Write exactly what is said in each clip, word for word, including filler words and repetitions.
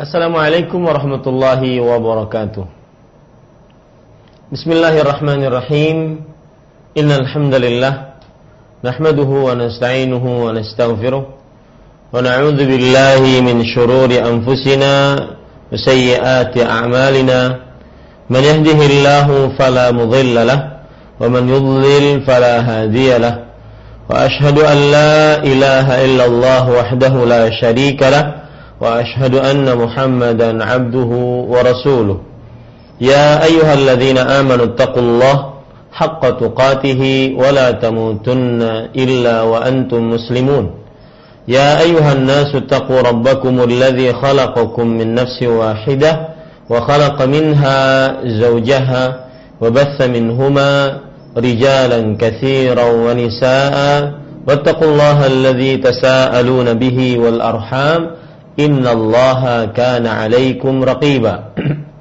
Assalamualaikum warahmatullahi wabarakatuh. Bismillahirrahmanirrahim. Innal hamdalillah nahmaduhu wa nasta'inuhu wa nastaghfiruh wa na'udzu billahi min shururi anfusina wa sayyiati a'malina. Man yahdihillahu fala mudilla lahu wa man yudlil fala hadiya lahu. Wa ashhadu an la ilaha illallah wahdahu la syarika lahu wa ashhadu anna Muhammadan abduhu wa rasuluh. Ya ayyuhalladzina amanu taqullaha haqqa tuqatih wa la tamutunna illa wa antum muslimun. Ya ayyuhan nasu taqu rabbakumul ladzi khalaqakum min nafsin wahidah wa khalaqa minha zawjaha wa batha minhuma rijalan katsiran wa nisaa'a wattaqullaha alladzi tasaaluna bihi wal arham innallaha kana 'alaikum raqiba.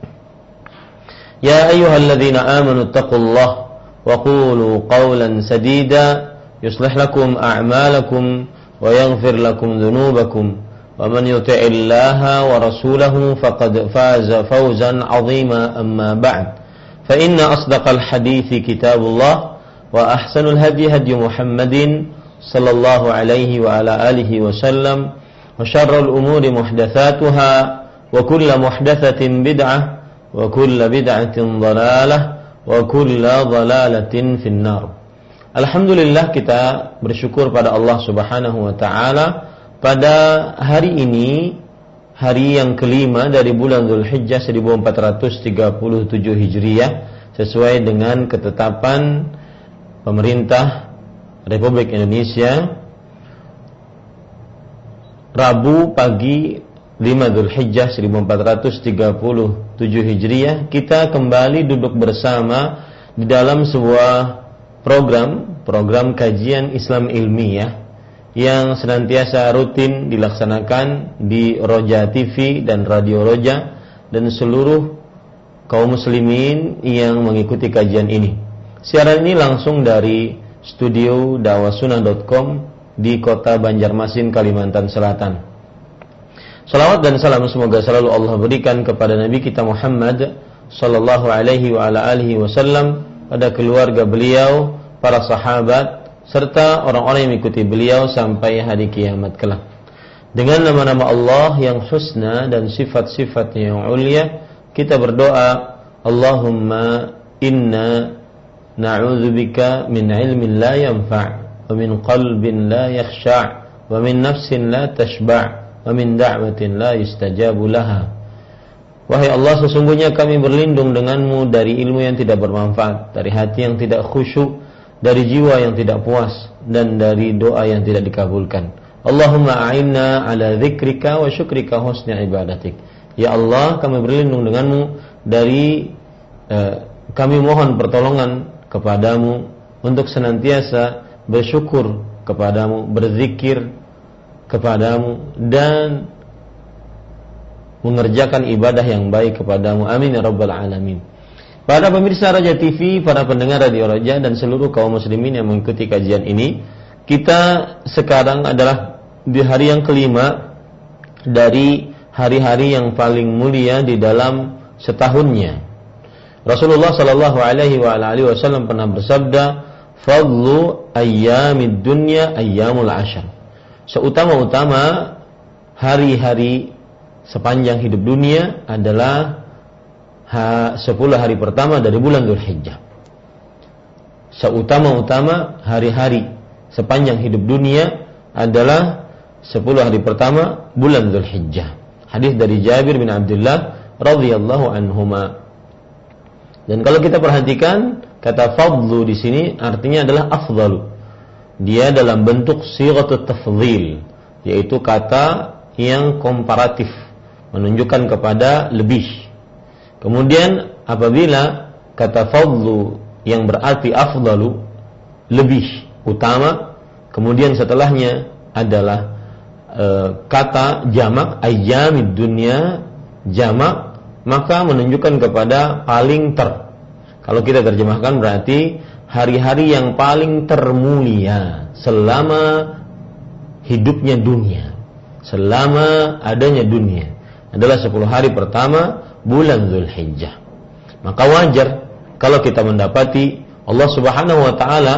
Ya ayyuhalladzina amanu taqullaha wa qulu qawlan sadida yuslih lakum a'malakum wa yaghfir lakum dhunubakum wa man yuti'illaha wa rasulahu faqad faza fawzan 'azima amma ba'd. Fa inna asdaqal hadithi kitabullah wa ahsanul hadi hadi Muhammadin sallallahu alaihi wa ala alihi wa sallam. Wa syarrul umuri muhdatsatuha wa kullu muhdatsatin bid'ah wa kullu bid'atin dhalalah wa kullu dhalalatin finnar. Alhamdulillah, kita bersyukur pada Allah Subhanahu wa taala pada hari ini, hari yang kelima dari bulan Dzulhijjah seribu empat ratus tiga puluh tujuh Hijriah, sesuai dengan ketetapan pemerintah Republik Indonesia. Rabu pagi lima Dzulhijjah seribu empat ratus tiga puluh tujuh Hijriah, kita kembali duduk bersama di dalam sebuah program program kajian Islam ilmiah yang senantiasa rutin dilaksanakan di Roja T V dan Radio Roja dan seluruh kaum muslimin yang mengikuti kajian ini. Siaran ini langsung dari studio dawahsunnah dot com di kota Banjarmasin, Kalimantan Selatan. Salawat dan salam semoga selalu Allah berikan kepada Nabi kita Muhammad sallallahu alaihi wa ala alihi wasallam, pada keluarga beliau, para sahabat, serta orang-orang yang mengikuti beliau sampai hari kiamat kelak. Dengan nama-nama Allah yang husna dan sifat-sifatnya yang ulia, kita berdoa, Allahumma inna na'udzubika min ilmin la yanfa' wa min qalbin la yakhsha' wa min nafsin la tashba' wa min da'watin la yustajabu laha. Wahai Allah, sesungguhnya kami berlindung denganmu dari ilmu yang tidak bermanfaat, dari hati yang tidak khusyuk, dari jiwa yang tidak puas, dan dari doa yang tidak dikabulkan. Allahumma a'inna ala dzikrika wa syukrika husni ibadatik. Ya Allah, kami berlindung denganmu dari eh, kami mohon pertolongan kepadamu untuk senantiasa bersyukur kepadamu, berzikir kepadamu, dan mengerjakan ibadah yang baik kepadamu. Amin ya rabbal alamin. Para pemirsa Roja T V, para pendengar Radio Roja, dan seluruh kaum muslimin yang mengikuti kajian ini, kita sekarang adalah di hari yang kelima dari hari-hari yang paling mulia di dalam setahunnya. Rasulullah sallallahu alaihi wa alihi wasallam pernah bersabda, "Fadlu ayyamid dunya ayyamul ashar." Seutama-utama hari-hari sepanjang hidup dunia adalah sepuluh hari pertama dari bulan Dzulhijjah. Seutama-utama hari-hari sepanjang hidup dunia adalah sepuluh hari pertama bulan Dzulhijjah. Hadis dari Jabir bin Abdullah radhiyallahu anhuma. Dan kalau kita perhatikan, kata fadlu di sini artinya adalah afdalu. Dia dalam bentuk sighatut tafdhil, yaitu kata yang komparatif, menunjukkan kepada lebih. Kemudian apabila kata fadlu yang berarti afdalu, lebih, utama, kemudian setelahnya adalah e, kata jamak ayyamid dunya, jamak, maka menunjukkan kepada paling ter. Kalau kita terjemahkan berarti hari-hari yang paling termulia selama hidupnya dunia, selama adanya dunia. adalah sepuluh hari pertama bulan Dzulhijjah. Maka wajar kalau kita mendapati Allah Subhanahu wa taala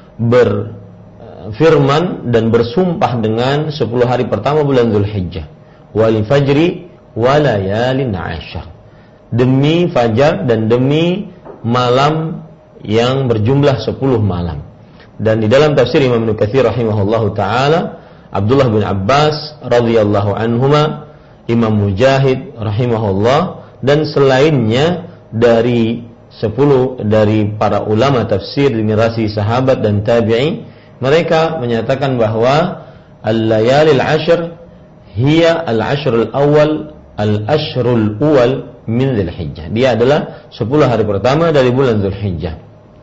berfirman dan bersumpah dengan sepuluh hari pertama bulan Dzulhijjah. Wal fajri wa layalin 'ashr. Demi fajar dan demi malam yang berjumlah sepuluh malam. Dan di dalam tafsir Imam Ibnu Katsir rahimahullahu taala, Abdullah bin Abbas radhiyallahu anhuma, Imam Mujahid rahimahullah, dan selainnya dari sepuluh dari para ulama tafsir generasi sahabat dan tabi'in, mereka menyatakan bahwa al-layalil ashr hiya al-ashrul awal al-ashrul awal min Dzulhijjah. Dia adalah sepuluh hari pertama dari bulan Dzulhijjah.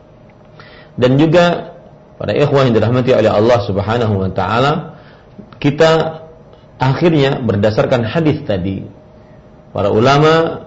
Dan juga para ikhwan yang dirahmati oleh Allah Subhanahu wa taala, kita akhirnya berdasarkan hadis tadi, para ulama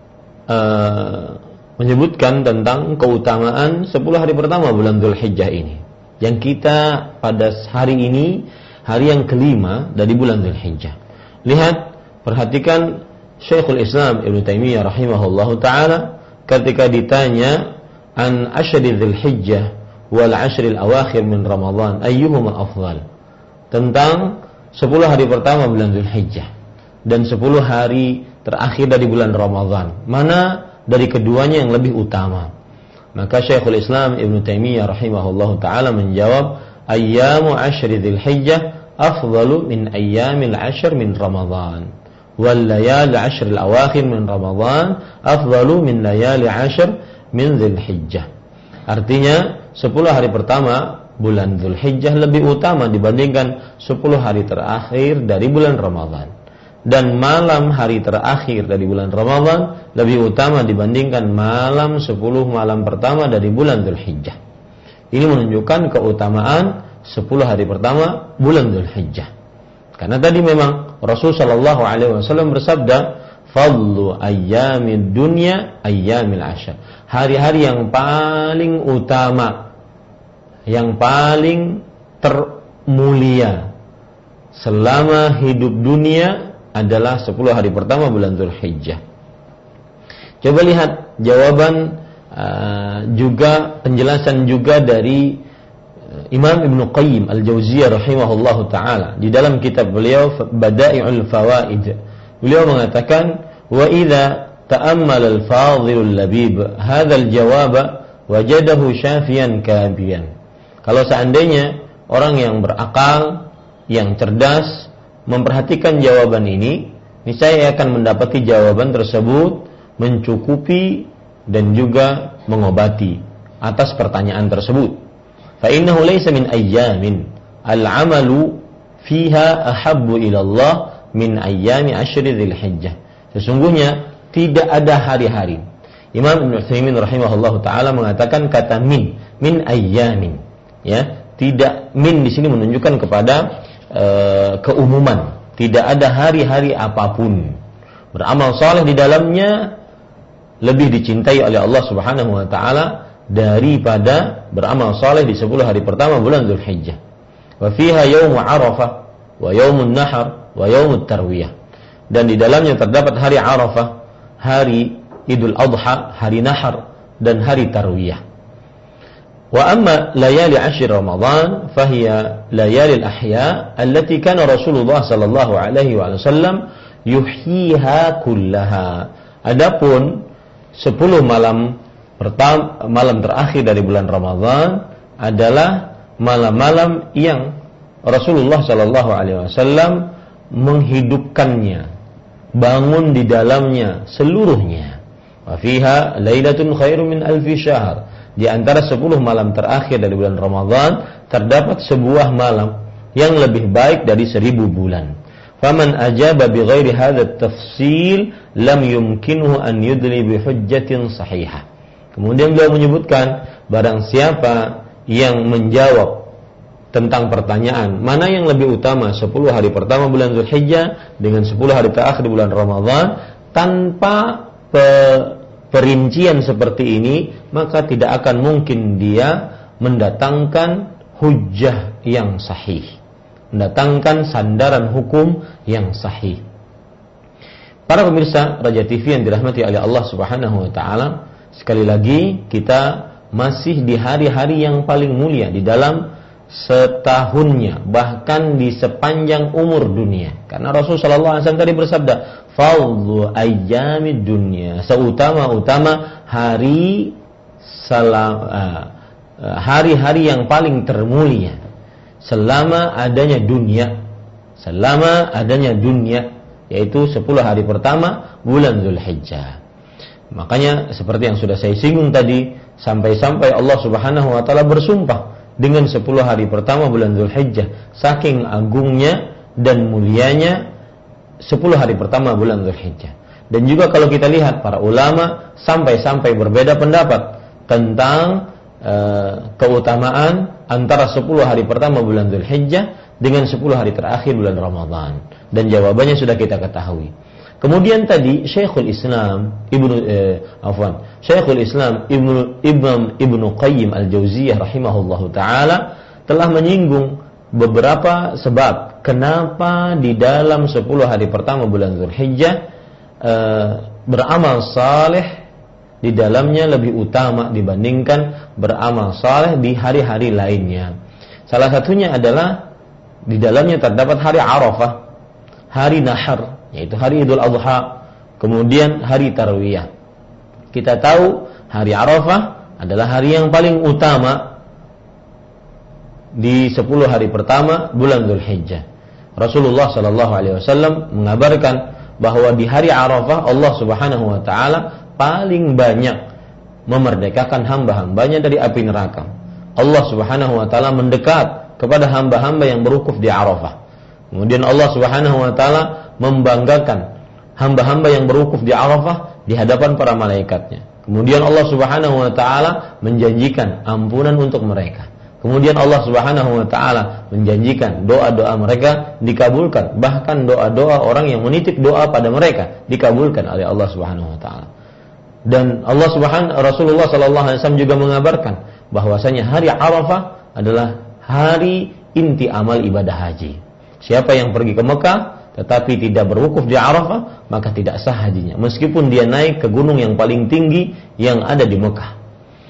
uh, menyebutkan tentang keutamaan sepuluh hari pertama bulan Dzulhijjah ini. Yang kita pada hari ini, hari yang kelima dari bulan Dzulhijjah. Lihat, perhatikan Syekhul Islam Ibnu Taimiyah rahimahullahu taala ketika ditanya an asyri Dzulhijjah wal ashril awakhir min Ramadan ayyuhuma afdal, tentang sepuluh hari pertama bulan Dzulhijjah dan sepuluh hari terakhir dari bulan Ramadan, mana dari keduanya yang lebih utama? Maka Syekhul Islam Ibnu Taimiyah rahimahullahu taala menjawab, ayyamu asyri Dzulhijjah afdalu min ayyamil ashr min Ramadan, wal layali ashr al awakhir min Ramadan afdalu min layali ashr min Dzulhijjah. Artinya sepuluh hari pertama bulan Dzulhijjah lebih utama dibandingkan sepuluh hari terakhir dari bulan Ramadan, dan malam hari terakhir dari bulan Ramadan lebih utama dibandingkan malam sepuluh malam pertama dari bulan Dzulhijjah. Ini menunjukkan keutamaan sepuluh hari pertama bulan Dzulhijjah. Karena tadi memang Rasul sallallahu alaihi wasallam bersabda, fadlu ayyamid dunya ayyamil ashr. Hari-hari yang paling utama, yang paling termulia selama hidup dunia adalah sepuluh hari pertama bulan Dzulhijjah. Coba lihat jawaban uh, juga penjelasan juga dari uh, Imam Ibnu Qayyim Al-Jauziyah rahimahullahu taala di dalam kitab beliau Bada'i'ul Fawaid. Beliau mengatakan, wa idza ta'ammal al-fadhil al-labib hadha al-jawab wajadahu syafiyan kabiyan. Kalau seandainya orang yang berakal, yang cerdas memperhatikan jawaban ini, niscaya akan mendapati jawaban tersebut mencukupi dan juga mengobati atas pertanyaan tersebut. Fa innahu laysa min ayyamin al-'amalu fiha ahabbu ila Allah min ayyami asyri Dzulhijjah. Sesungguhnya tidak ada hari-hari. Imam Ibnu Utsaimin rahimahullahu taala mengatakan kata min, min ayyamin, ya. Tidak, min di sini menunjukkan kepada uh, keumuman. Tidak ada hari-hari apapun. Beramal saleh di dalamnya lebih dicintai oleh Allah Subhanahu wa taala daripada beramal saleh di sepuluh hari pertama bulan Dzulhijjah. Wa fiha yaum Arafah wa yaumun nahar wa yaumut tarwiyah. Dan di dalamnya terdapat hari Arafah, hari Idul Adha, hari Nahar, dan hari Tarwiyah. Wa amma layali ashr Ramadan fahiya layali al-ahya allati kana Rasulullah sallallahu alaihi wasallam yuhyiha kullaha. Adapun sepuluh malam pertama, malam terakhir dari bulan Ramadan adalah malam-malam yang Rasulullah sallallahu alaihi wasallam menghidupkannya, bangun di dalamnya seluruhnya. Wa fiha lailatun khairum min alfi syahr. Di antara sepuluh malam terakhir dari bulan Ramadan terdapat sebuah malam yang lebih baik dari seribu bulan. Faman ajaba bi ghairi hadha at-tafsil lam yumkinhu an yudli bi hujjatin sahihah. Kemudian beliau menyebutkan, barang siapa yang menjawab tentang pertanyaan mana yang lebih utama sepuluh hari pertama bulan Dzulhijjah dengan sepuluh hari terakhir bulan Ramadan tanpa pe, perincian seperti ini, maka tidak akan mungkin dia mendatangkan hujjah yang sahih, mendatangkan sandaran hukum yang sahih. Para pemirsa Raja T V yang dirahmati oleh Allah Subhanahu wa taala, sekali lagi kita masih di hari-hari yang paling mulia di dalam setahunnya, bahkan di sepanjang umur dunia. Karena Rasul sallallahu alaihi wasallam tadi bersabda, "Fadlu ayyamid dunya", seutama-utama hari salam, uh, hari-hari yang paling termulia selama adanya dunia, selama adanya dunia, yaitu sepuluh hari pertama bulan Dzulhijjah. Makanya seperti yang sudah saya singgung tadi, sampai-sampai Allah Subhanahu wa taala bersumpah dengan sepuluh hari pertama bulan Dzulhijjah, saking agungnya dan mulianya sepuluh hari pertama bulan Dzulhijjah. Dan juga kalau kita lihat para ulama sampai-sampai berbeda pendapat tentang uh, keutamaan antara sepuluh hari pertama bulan Dzulhijjah dengan sepuluh hari terakhir bulan Ramadan. Dan jawabannya sudah kita ketahui. Kemudian tadi Syekhul Islam Ibnu eh, afwan, Syekhul Islam Ibnu Ibnu Ibnu Qayyim Al-Jauziyah rahimahullahu taala telah menyinggung beberapa sebab kenapa di dalam sepuluh hari pertama bulan Dzulhijjah eh, beramal saleh di dalamnya lebih utama dibandingkan beramal saleh di hari-hari lainnya. Salah satunya adalah di dalamnya terdapat hari Arafah, hari Nahar, yaitu hari Idul Adha, kemudian hari Tarwiyah. Kita tahu hari Arafah adalah hari yang paling utama di sepuluh hari pertama bulan Dzulhijjah. Rasulullah sallallahu alaihi wasallam mengabarkan bahwa di hari Arafah Allah Subhanahu wa taala paling banyak memerdekakan hamba-hambanya dari api neraka. Allah Subhanahu wa taala mendekat kepada hamba-hamba yang berwukuf di Arafah. Kemudian Allah Subhanahu wa taala membanggakan hamba-hamba yang berwukuf di Arafah di hadapan para malaikatnya. Kemudian Allah Subhanahu wa taala menjanjikan ampunan untuk mereka. Kemudian Allah Subhanahu wa taala menjanjikan doa-doa mereka dikabulkan, bahkan doa-doa orang yang menitip doa pada mereka dikabulkan oleh Allah Subhanahu wa taala. Dan Allah Subhanahu Rasulullah sallallahu alaihi wasallam juga mengabarkan bahwasanya hari Arafah adalah hari inti amal ibadah haji. Siapa yang pergi ke Mekah tetapi tidak berwukuf di Arafah, maka tidak sah hajinya, meskipun dia naik ke gunung yang paling tinggi yang ada di Mekah.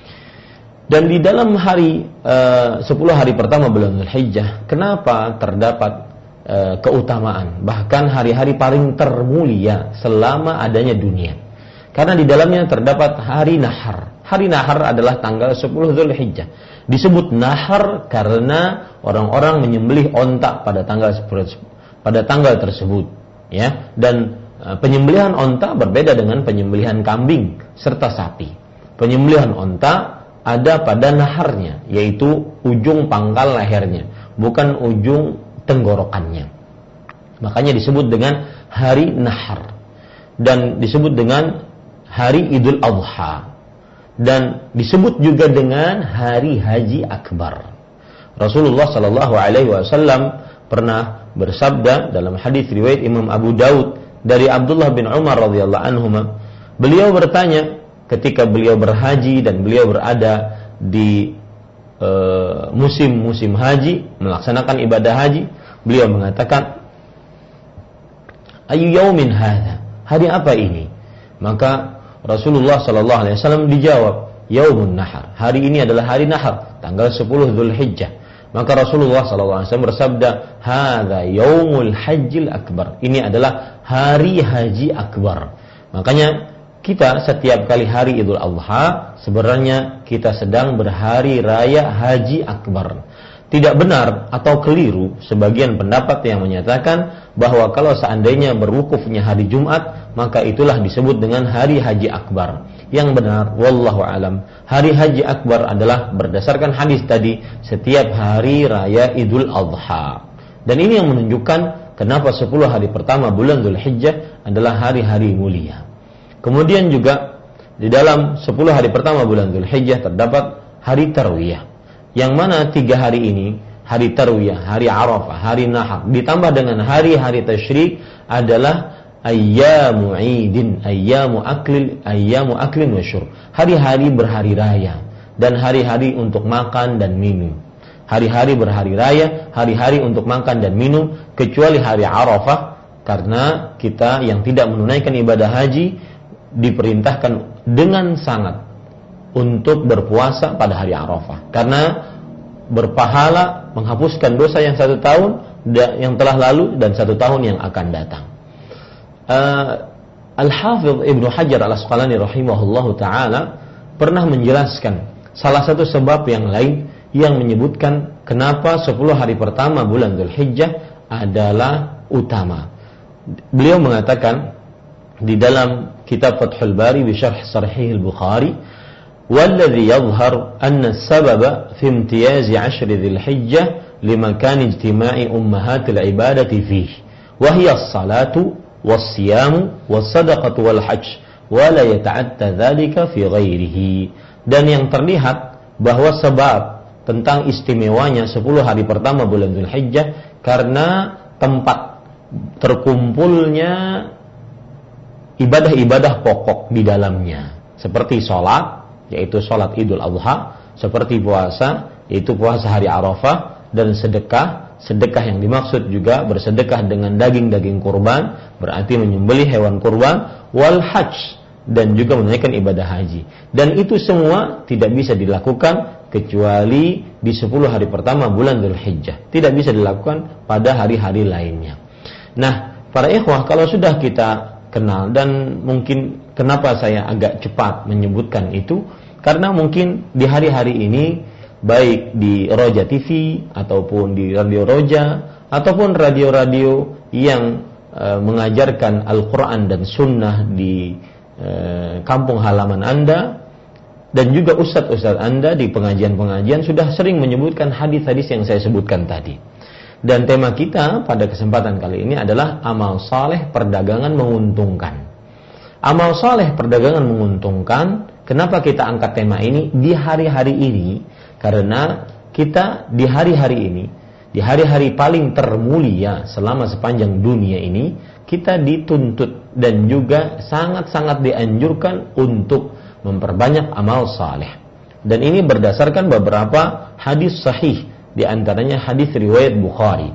Dan di dalam hari uh, sepuluh hari pertama bulan Dzulhijjah, kenapa terdapat uh, keutamaan, bahkan hari-hari paling termulia selama adanya dunia? Karena di dalamnya terdapat hari Nahar. Hari Nahar adalah tanggal sepuluh Dzulhijjah. Disebut Nahar karena orang-orang menyembelih onta pada tanggal pada tanggal tersebut, ya. Dan uh, penyembelihan onta berbeda dengan penyembelihan kambing serta sapi. Penyembelihan onta ada pada naharnya, yaitu ujung pangkal lehernya, bukan ujung tenggorokannya. Makanya disebut dengan hari Nahar dan disebut dengan hari Idul Adha dan disebut juga dengan hari Haji Akbar. Rasulullah sallallahu alaihi wasallam pernah bersabda dalam hadis riwayat Imam Abu Daud dari Abdullah bin Umar radhiyallahu anhuma, beliau bertanya ketika beliau berhaji dan beliau berada di e, musim-musim haji, melaksanakan ibadah haji, beliau mengatakan, "Ayu yaumin hadza?" Hari apa ini? Maka Rasulullah sallallahu alaihi wasallam dijawab, "Yaumun Nahar." Hari ini adalah hari Nahar, tanggal sepuluh Dzulhijjah. Maka Rasulullah sallallahu alaihi wasallam bersabda, "Hadza yaumul hajjil akbar." Ini adalah hari haji akbar. Makanya kita setiap kali hari Idul Adha sebenarnya kita sedang berhari raya Haji Akbar. Tidak benar atau keliru sebagian pendapat yang menyatakan bahwa kalau seandainya berwukufnya hari Jumat, maka itulah disebut dengan hari Haji Akbar. Yang benar, wallahu alam, hari Haji Akbar adalah berdasarkan hadis tadi setiap hari raya Idul Adha. Dan ini yang menunjukkan kenapa sepuluh hari pertama bulan Dzulhijjah adalah hari-hari mulia. Kemudian juga di dalam sepuluh hari pertama bulan Dzulhijjah terdapat hari Tarwiyah, yang mana tiga hari ini, hari Tarwiyah, hari Arafah, hari Nahar, ditambah dengan hari-hari tasyrik adalah ayyamu idin, ayyamu aklil, ayyamu aklin wa syurb, hari-hari berhari raya dan hari-hari untuk makan dan minum. Hari-hari berhari raya, hari-hari untuk makan dan minum, kecuali hari Arafah Karena kita yang tidak menunaikan ibadah haji diperintahkan dengan sangat untuk berpuasa pada hari Arafah, karena berpahala menghapuskan dosa yang satu tahun yang telah lalu dan satu tahun yang akan datang. Uh, Al-Hafidh Ibnu Hajar Al-Asqalani rahimahullahu taala pernah menjelaskan salah satu sebab yang lain yang menyebutkan kenapa sepuluh hari pertama bulan Dzulhijjah adalah utama. Beliau mengatakan di dalam kitab Fathul Bari bi Syarh Sahih Al-Bukhari, "Walladzi yadhhar anna as-sababa fi imtiyaz 'ashr Dzulhijjah limakan ijtima'i ummahatil ibadati fihi wa hiya as-salatu was-siyamu was-sadaqatu wal-hajj wa la yata'atta dzalika fi ghairihi." Dan yang terlihat bahwa sebab tentang istimewanya sepuluh hari pertama bulan Dzulhijjah karena tempat terkumpulnya ibadah-ibadah pokok di dalamnya, seperti sholat, yaitu sholat Idul Adha, seperti puasa, yaitu puasa hari Arafah, dan sedekah. Sedekah yang dimaksud juga bersedekah dengan daging-daging kurban, berarti menyembelih hewan kurban, wal hajj, dan juga menunaikan ibadah haji. Dan itu semua tidak bisa dilakukan kecuali di sepuluh hari pertama bulan Dzulhijjah. Tidak bisa dilakukan pada hari-hari lainnya. Nah, para ikhwah, kalau sudah kita kenal, dan mungkin kenapa saya agak cepat menyebutkan itu, karena mungkin di hari-hari ini baik di Roja T V ataupun di Radio Roja ataupun radio-radio yang e, mengajarkan Al-Quran dan Sunnah di e, kampung halaman Anda, dan juga ustadz-ustadz Anda di pengajian-pengajian sudah sering menyebutkan hadis-hadis yang saya sebutkan tadi. Dan tema kita pada kesempatan kali ini adalah amal saleh perdagangan menguntungkan. Amal saleh perdagangan menguntungkan. Kenapa kita angkat tema ini di hari-hari ini? Karena kita di hari-hari ini, di hari-hari paling termulia selama sepanjang dunia ini, kita dituntut dan juga sangat-sangat dianjurkan untuk memperbanyak amal saleh. Dan ini berdasarkan beberapa hadis sahih, di antaranya hadis riwayat Bukhari.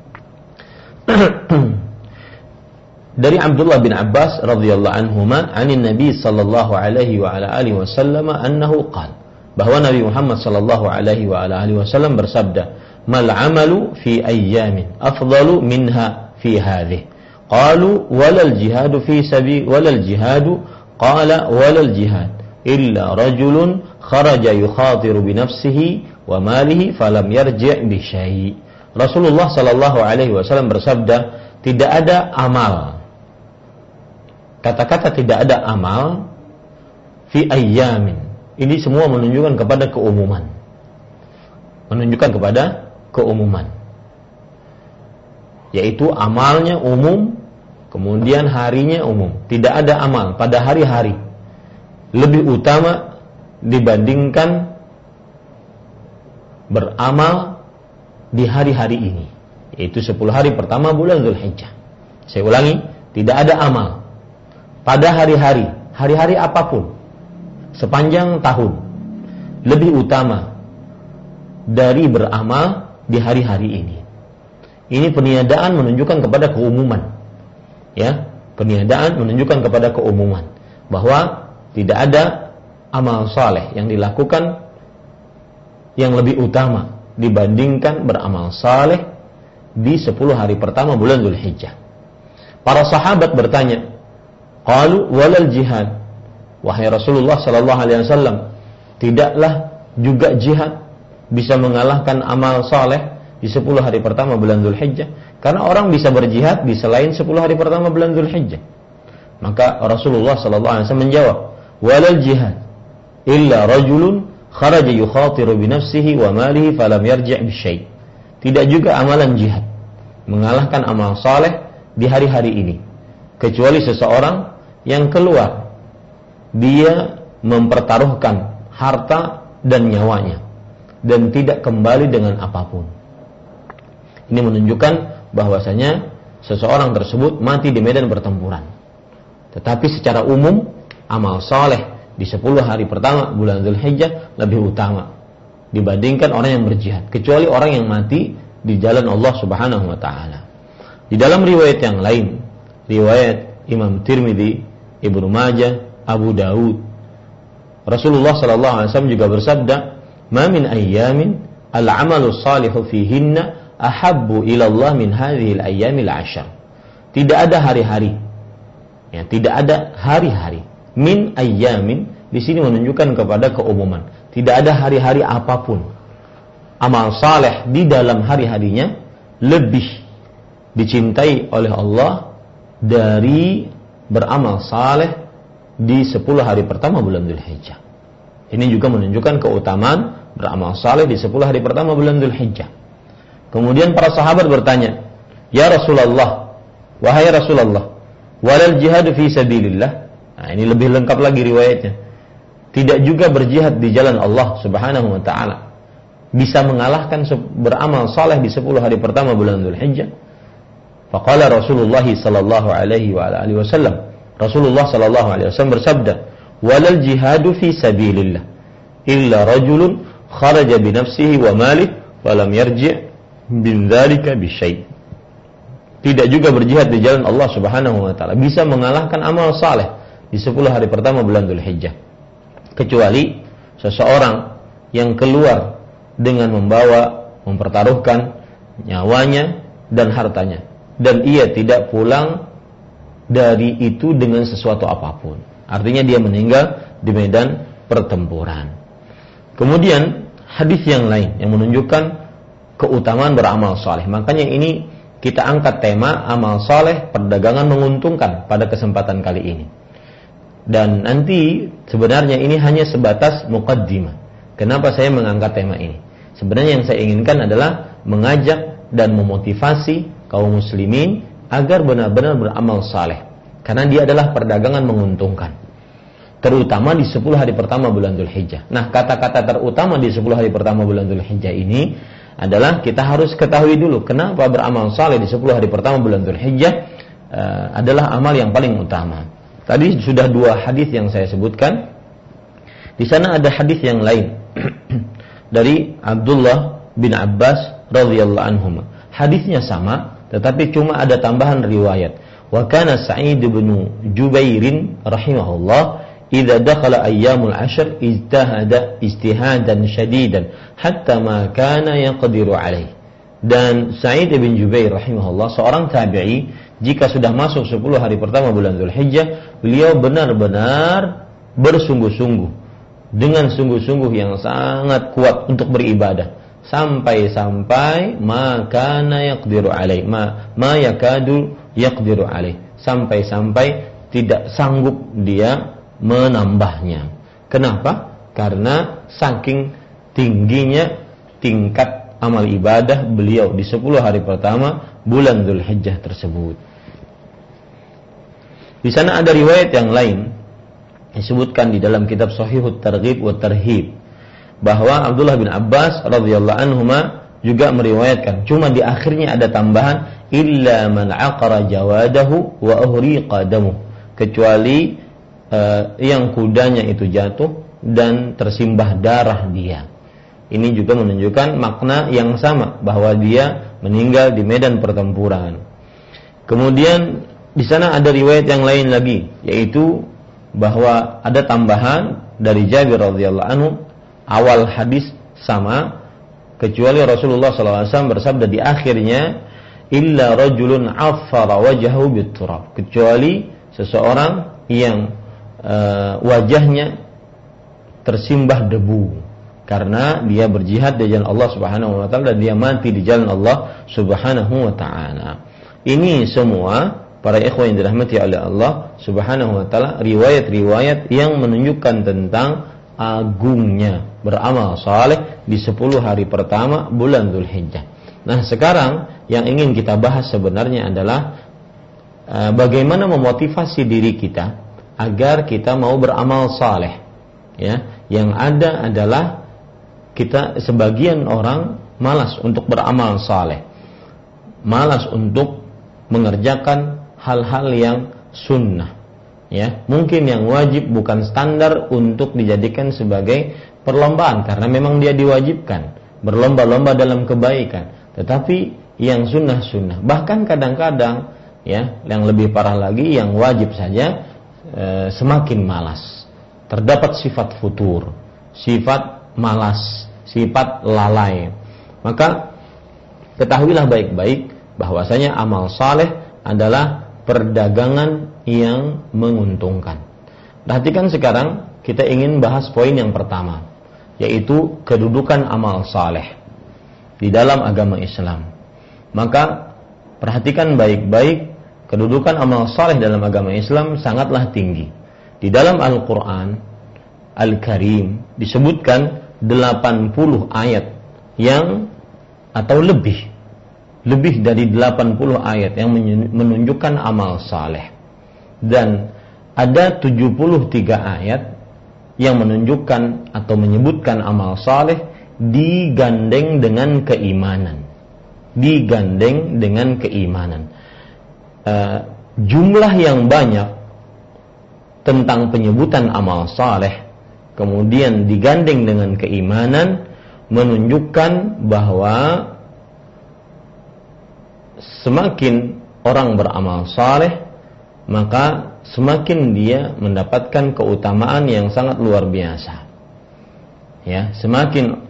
Dari Abdullah bin Abbas radhiyallahu anhuma, anin Nabi sallallahu alaihi wa ala alihi wasallam annahu qala, bahwa Nabi Muhammad sallallahu alaihi wa ala alihi wasallam bersabda, "Mal 'amalu fi ayyamin afdalu minha fi hadhihi." Qalu walal jihadu fi sabi walal jihadu, qala walal jihad illa rajulun kharaja yukhatiru bi nafsihi wa malihi falam yarji' bi syai'. Rasulullah sallallahu alaihi wasallam bersabda, tidak ada amal. Kata-kata tidak ada amal fi ayyamin. Ini semua menunjukkan kepada keumuman. Menunjukkan kepada keumuman. Yaitu amalnya umum, kemudian harinya umum. Tidak ada amal pada hari-hari lebih utama dibandingkan beramal di hari-hari ini, yaitu sepuluh hari pertama bulan Dzulhijjah. Saya ulangi, tidak ada amal pada hari-hari, hari-hari apapun sepanjang tahun lebih utama dari beramal di hari-hari ini. Ini peniadaan menunjukkan kepada keumuman. Ya, peniadaan menunjukkan kepada keumuman bahwa tidak ada amal saleh yang dilakukan yang lebih utama dibandingkan beramal saleh di sepuluh hari pertama bulan Dzulhijjah. Para sahabat bertanya, qalu walal jihad, wahai Rasulullah sallallahu alaihi wasallam, tidaklah juga jihad bisa mengalahkan amal saleh di sepuluh hari pertama bulan Dzulhijjah? Karena orang bisa berjihad di selain sepuluh hari pertama bulan Dzulhijjah. Maka Rasulullah sallallahu alaihi wasallam menjawab, walal jihad illa rajulun kharaja yukhatiru bi nafsihi wa malihi falam yarji' bi syai'. Tidak juga amalan jihad mengalahkan amal saleh di hari-hari ini, kecuali seseorang yang keluar, dia mempertaruhkan harta dan nyawanya dan tidak kembali dengan apapun. Ini menunjukkan bahwasanya seseorang tersebut mati di medan pertempuran. Tetapi secara umum amal saleh di sepuluh hari pertama bulan Dzulhijjah lebih utama dibandingkan orang yang berjihad, kecuali orang yang mati di jalan Allah Subhanahu wa taala. Di dalam riwayat yang lain, riwayat Imam Tirmidzi, Ibnu Majah, Abu Daud, Rasulullah sallallahu alaihi wasallam juga bersabda, "Ma min ayyamin al-'amalu shalihu fihinna ahabbu ila Allah min hadhihi al-ayyamil 'ashr." Tidak ada hari-hari. Ya, tidak ada hari-hari. Min ayyamin di sini menunjukkan kepada keumuman. Tidak ada hari-hari apapun. Amal saleh di dalam hari-harinya lebih dicintai oleh Allah dari beramal saleh di sepuluh hari pertama bulan Dzulhijjah. Ini juga menunjukkan keutamaan beramal saleh di sepuluh hari pertama bulan Dzulhijjah. Kemudian para sahabat bertanya, "Ya Rasulullah, wahai Rasulullah, walal jihad fi sabilillah?" Nah, ini lebih lengkap lagi riwayatnya. Tidak juga berjihad di jalan Allah Subhanahu wa taala bisa mengalahkan beramal saleh di sepuluh hari pertama bulan Dzulhijjah? Faqala Rasulullah sallallahu alaihi wa alihi wasallam. Rasulullah sallallahu alaihi wasallam bersabda, "Walal jihadu fi sabilillah illa rajulun kharaja bi nafsihi wa malihi wa lam yarji' min dzalika bi syai'." Tidak juga berjihad di jalan Allah Subhanahu wa taala bisa mengalahkan amal saleh di sepuluh hari pertama bulan Dzulhijjah, kecuali seseorang yang keluar dengan membawa, mempertaruhkan nyawanya dan hartanya, dan ia tidak pulang dari itu dengan sesuatu apapun. Artinya dia meninggal di medan pertempuran. Kemudian hadis yang lain yang menunjukkan keutamaan beramal saleh. Makanya ini kita angkat tema amal saleh perdagangan menguntungkan pada kesempatan kali ini. Dan nanti sebenarnya ini hanya sebatas muqaddimah. Kenapa saya mengangkat tema ini? Sebenarnya yang saya inginkan adalah mengajak dan memotivasi kaum muslimin agar benar-benar beramal saleh. Karena dia adalah perdagangan menguntungkan. Terutama di sepuluh hari pertama bulan Dzulhijjah. Nah, kata-kata terutama di sepuluh hari pertama bulan Dzulhijjah ini adalah kita harus ketahui dulu kenapa beramal saleh di sepuluh hari pertama bulan Dzulhijjah uh, adalah amal yang paling utama. Tadi sudah dua hadis yang saya sebutkan. Di sana ada hadis yang lain dari Abdullah bin Abbas radhiyallahu anhuma. Hadisnya sama, tetapi cuma ada tambahan riwayat. Wa kana Sa'id bin Jubair rahimahullah idza dakhala ayyamul ashr ijtahada ijtihadan shadidan hatta ma kana yaqdiru alaih. Dan Sa'id bin Jubair rahimahullah seorang tabi'i, jika sudah masuk sepuluh hari pertama bulan Dzulhijjah, beliau benar-benar bersungguh-sungguh dengan sungguh-sungguh yang sangat kuat untuk beribadah sampai-sampai maka na yaqdiru alaih ma ma yakadu yaqdiru alaih, sampai-sampai tidak sanggup dia menambahnya. Kenapa? Karena saking tingginya tingkat amal ibadah beliau di sepuluh hari pertama bulan Dzulhijjah tersebut. Di sana ada riwayat yang lain disebutkan di dalam kitab Shahihut Targhib wa Tarhib bahwa Abdullah bin Abbas radhiyallahu anhuma juga meriwayatkan, cuma di akhirnya ada tambahan illa man aqara jawadahu wa uhriqa damu, kecuali uh, yang kudanya itu jatuh dan tersimbah darah dia. Ini juga menunjukkan makna yang sama bahwa dia meninggal di medan pertempuran. Kemudian di sana ada riwayat yang lain lagi, yaitu bahwa ada tambahan dari Jabir radhiyallahu anhu, awal hadis sama, kecuali Rasulullah sallallahu alaihi wasallam bersabda di akhirnya illa rajulun affara wajhahu bit-turab, kecuali seseorang yang uh, wajahnya tersimbah debu karena dia berjihad di jalan Allah Subhanahu wa taala dan dia mati di jalan Allah Subhanahu wa taala. Ini semua para ikhwan yang dirahmati oleh Allah Subhanahu wa taala riwayat-riwayat yang menunjukkan tentang agungnya beramal saleh di sepuluh hari pertama bulan Dzulhijjah. Nah, sekarang yang ingin kita bahas sebenarnya adalah uh, bagaimana memotivasi diri kita agar kita mau beramal saleh. Ya, yang ada adalah kita sebagian orang malas untuk beramal saleh. Malas untuk mengerjakan hal-hal yang sunnah, ya, mungkin yang wajib bukan standar untuk dijadikan sebagai perlombaan karena memang dia diwajibkan berlomba-lomba dalam kebaikan, tetapi yang sunnah-sunnah. Bahkan kadang-kadang ya, yang lebih parah lagi yang wajib saja e, semakin malas. Terdapat sifat futur, sifat malas, sifat lalai. Maka ketahuilah baik-baik bahwasanya amal saleh adalah perdagangan yang menguntungkan. Perhatikan sekarang kita ingin bahas poin yang pertama, yaitu kedudukan amal saleh di dalam agama Islam. Maka perhatikan baik-baik, kedudukan amal saleh dalam agama Islam sangatlah tinggi. Di dalam Al-Quran Al-Karim disebutkan delapan puluh ayat yang atau lebih lebih dari delapan puluh ayat yang menunjukkan amal saleh, dan ada tujuh puluh tiga ayat yang menunjukkan atau menyebutkan amal saleh digandeng dengan keimanan. digandeng dengan keimanan. Uh, jumlah yang banyak tentang penyebutan amal saleh kemudian digandeng dengan keimanan menunjukkan bahwa semakin orang beramal saleh maka semakin dia mendapatkan keutamaan yang sangat luar biasa. Ya, semakin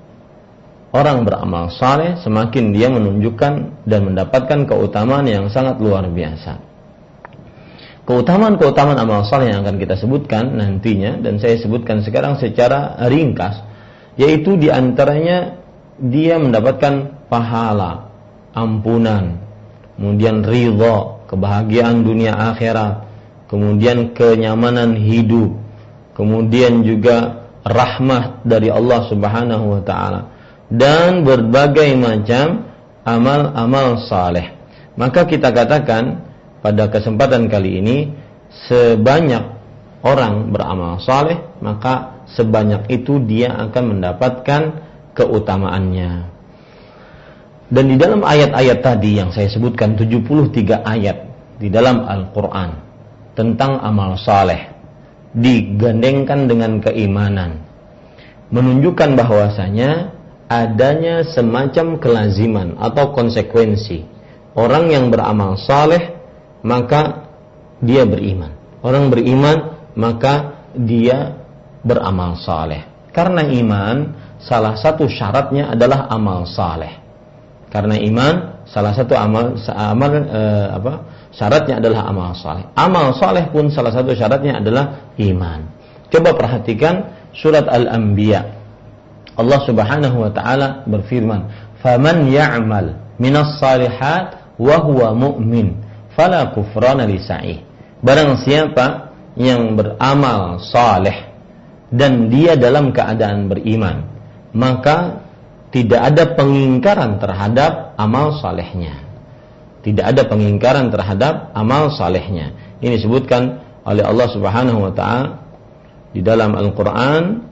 orang beramal saleh semakin dia menunjukkan dan mendapatkan keutamaan yang sangat luar biasa. Keutamaan-keutamaan amal saleh yang akan kita sebutkan nantinya, dan saya sebutkan sekarang secara ringkas, yaitu diantaranya dia mendapatkan pahala, ampunan, kemudian ridha, kebahagiaan dunia akhirat, kemudian kenyamanan hidup, kemudian juga rahmat dari Allah Subhanahu wa taala, dan berbagai macam amal-amal saleh. Maka kita katakan pada kesempatan kali ini, sebanyak orang beramal saleh, maka sebanyak itu dia akan mendapatkan keutamaannya. Dan di dalam ayat-ayat tadi yang saya sebutkan, tujuh puluh tiga ayat di dalam Al-Quran tentang amal saleh digandengkan dengan keimanan, menunjukkan bahwasanya adanya semacam kelaziman atau konsekuensi. Orang yang beramal saleh maka dia beriman. Orang beriman maka dia beramal saleh. Karena iman salah satu syaratnya adalah amal saleh. Karena iman salah satu amal amal eh, apa? syaratnya adalah amal saleh. Amal saleh pun salah satu syaratnya adalah iman. Coba perhatikan surat Al-Anbiya. Allah Subhanahu wa taala berfirman, "Faman ya'mal minas salihat wa huwa mu'min, fala kufrana li sa'ih." Barang siapa yang beramal saleh dan dia dalam keadaan beriman, maka tidak ada pengingkaran terhadap amal salehnya. Tidak ada pengingkaran terhadap amal salehnya. Ini disebutkan oleh Allah Subhanahu wa taala di dalam Al-Qur'an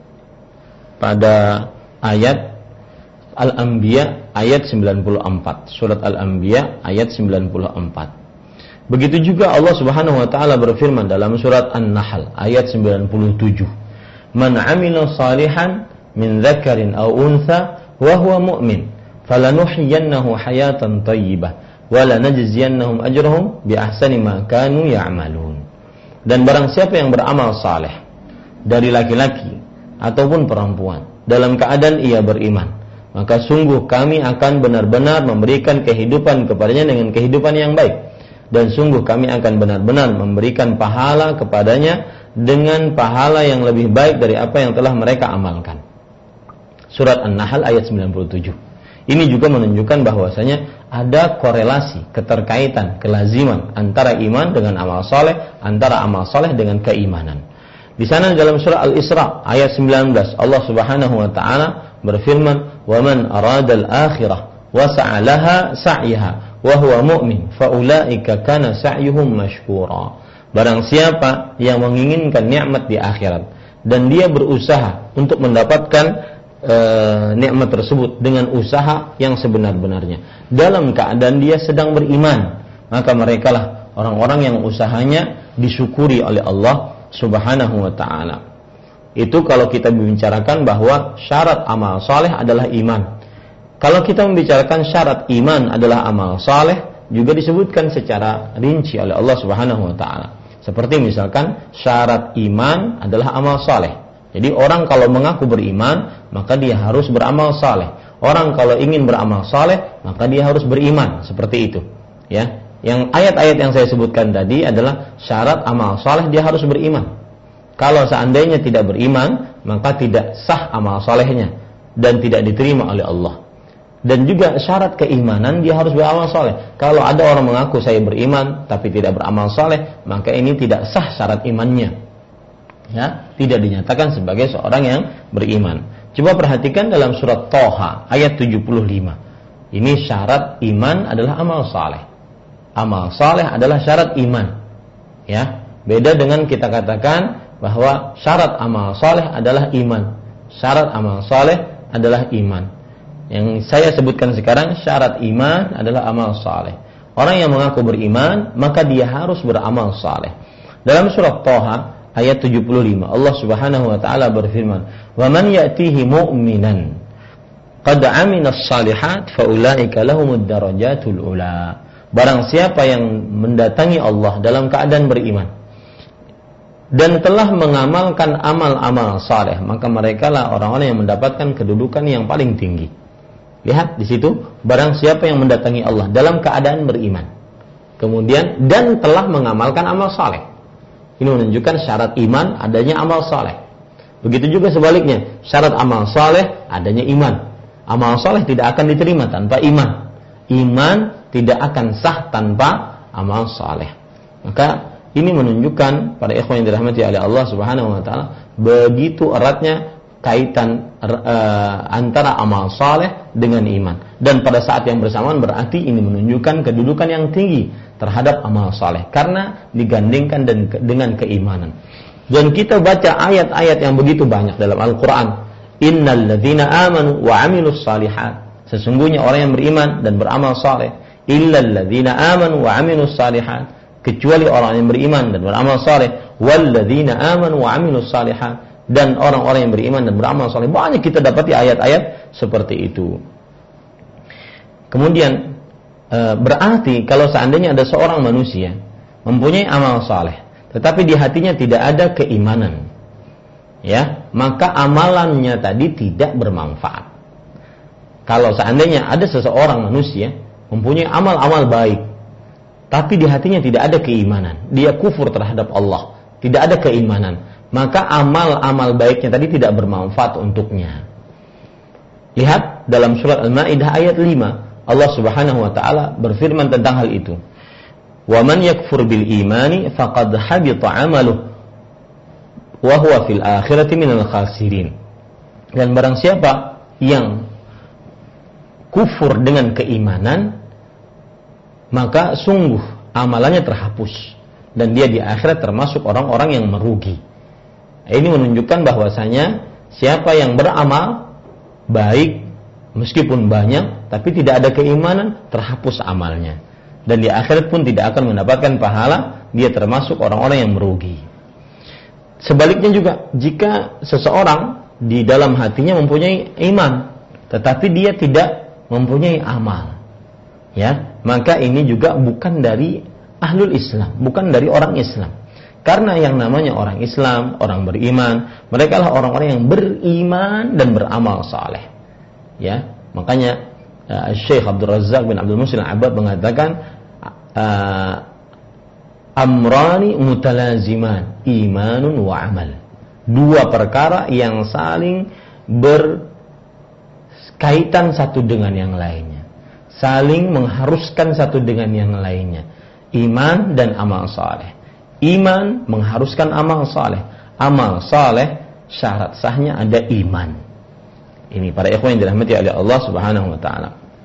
pada ayat Al-Anbiya ayat sembilan puluh empat. Surat Al-Anbiya ayat sembilan puluh empat. Begitu juga Allah Subhanahu wa taala berfirman dalam surat An-Nahl ayat sembilan puluh tujuh. Man 'amila salihan min dzakarin aw untha wa huwa mu'min, falanuhyiyannahu hayatan thayyibah wa lanajziyannahum ajrahum bi ahsani ma kanu ya'malun. Dan barang siapa yang beramal saleh dari laki-laki ataupun perempuan dalam keadaan ia beriman, maka sungguh kami akan benar-benar memberikan kehidupan kepadanya dengan kehidupan yang baik, dan sungguh kami akan benar-benar memberikan pahala kepadanya dengan pahala yang lebih baik dari apa yang telah mereka amalkan. Surat An-Nahl ayat sembilan puluh tujuh. Ini juga menunjukkan bahwasanya ada korelasi, keterkaitan, kelaziman antara iman dengan amal saleh, antara amal saleh dengan keimanan. Di sana dalam surah Al-Isra ayat sembilan belas Allah Subhanahu wa taala berfirman, "Wa man aradal akhirah wa sa'a laha sa'yaha wa huwa mu'min fa ulaika kana sa'yuhum mashkura." Barang siapa yang menginginkan nikmat di akhirat dan dia berusaha untuk mendapatkan e, nikmat tersebut dengan usaha yang sebenar-benarnya dalam keadaan dia sedang beriman, maka merekalah orang-orang yang usahanya disyukuri oleh Allah Subhanahu wa ta'ala. Itu kalau kita membicarakan bahwa syarat amal saleh adalah iman. kalau kita membicarakan syarat iman adalah amal saleh, juga disebutkan secara rinci oleh Allah Subhanahu wa taala. Seperti misalkan syarat iman adalah amal saleh. Jadi orang kalau mengaku beriman, maka dia harus beramal saleh. Orang kalau ingin beramal saleh, maka dia harus beriman, seperti itu. Ya, yang ayat-ayat yang saya sebutkan tadi adalah syarat amal saleh, dia harus beriman. Kalau seandainya tidak beriman, maka tidak sah amal salehnya dan tidak diterima oleh Allah. Dan juga syarat keimanan, dia harus beramal saleh. Kalau ada orang mengaku saya beriman tapi tidak beramal saleh, maka ini tidak sah syarat imannya. Ya, tidak dinyatakan sebagai seorang yang beriman. Coba perhatikan dalam surat Thaha ayat tujuh puluh lima. Ini syarat iman adalah amal saleh. Amal saleh adalah syarat iman. Ya, beda dengan kita katakan bahwa syarat amal saleh adalah iman. Syarat amal saleh adalah iman. Yang saya sebutkan sekarang syarat iman adalah amal saleh. Orang yang mengaku beriman, maka dia harus beramal saleh. Dalam surat Thaha ayat tujuh puluh lima, Allah Subhanahu wa taala berfirman, "Wa man ya'tihi mu'minan qad 'amilas shalihat fa ulaika lahumud darajatul ula." Barang siapa yang mendatangi Allah dalam keadaan beriman dan telah mengamalkan amal-amal saleh, maka merekalah orang-orang yang mendapatkan kedudukan yang paling tinggi. Lihat di situ, barang siapa yang mendatangi Allah dalam keadaan beriman, kemudian dan telah mengamalkan amal saleh. Ini menunjukkan syarat iman adanya amal saleh. Begitu juga sebaliknya, syarat amal saleh adanya iman. Amal saleh tidak akan diterima tanpa iman. Iman tidak akan sah tanpa amal saleh. Maka ini menunjukkan pada ikhwan yang dirahmati oleh Allah Subhanahu wa taala begitu eratnya kaitan uh, antara amal saleh dengan iman. Dan pada saat yang bersamaan berarti ini menunjukkan kedudukan yang tinggi terhadap amal saleh karena digandingkan dan dengan keimanan. Dan kita baca ayat-ayat yang begitu banyak dalam Al-Qur'an. Innal ladzina amanu wa 'amilus shalihat. Sesungguhnya orang yang beriman dan beramal saleh. Illal ladzina amanu wa 'amilus shalihat. Kecuali orang yang beriman dan beramal saleh. Wal ladzina amanu wa 'amilus shalihat. Dan orang-orang yang beriman dan beramal saleh. Banyak kita dapati ayat-ayat seperti itu. Kemudian berarti kalau seandainya ada seorang manusia mempunyai amal saleh, tetapi di hatinya tidak ada keimanan, ya, maka amalannya tadi tidak bermanfaat. Kalau seandainya ada seseorang manusia mempunyai amal-amal baik, tapi di hatinya tidak ada keimanan, dia kufur terhadap Allah, tidak ada keimanan, maka amal-amal baiknya tadi tidak bermanfaat untuknya. Lihat dalam surat Al-Maidah ayat lima, Allah Subhanahu wa taala berfirman tentang hal itu. Wa man yakfur bil imani faqad habita 'amaluhu wa huwa fil akhirati minal khasirin. Dan barang siapa yang kufur dengan keimanan, maka sungguh amalannya terhapus dan dia di akhirat termasuk orang-orang yang merugi. Ini menunjukkan bahwasanya siapa yang beramal baik meskipun banyak tapi tidak ada keimanan, terhapus amalnya dan di akhirat pun tidak akan mendapatkan pahala, dia termasuk orang-orang yang merugi. Sebaliknya juga, jika seseorang di dalam hatinya mempunyai iman tetapi dia tidak mempunyai amal, ya, maka ini juga bukan dari ahlul Islam, bukan dari orang Islam. Karena yang namanya orang Islam, orang beriman, mereka lah orang-orang yang beriman dan beramal saleh. Ya, makanya uh, Syekh Abdul Razzaq bin Abdul Muhsin Al-Abbad mengatakan uh, amrani mutalaziman, imanun wa amal. Dua perkara yang saling berkaitan satu dengan yang lainnya, saling mengharuskan satu dengan yang lainnya. Iman dan amal saleh. Iman mengharuskan amal saleh. Amal saleh syarat sahnya ada iman. Ini para ikhwan yang dirahmati oleh Allah Subhanahu wa taala.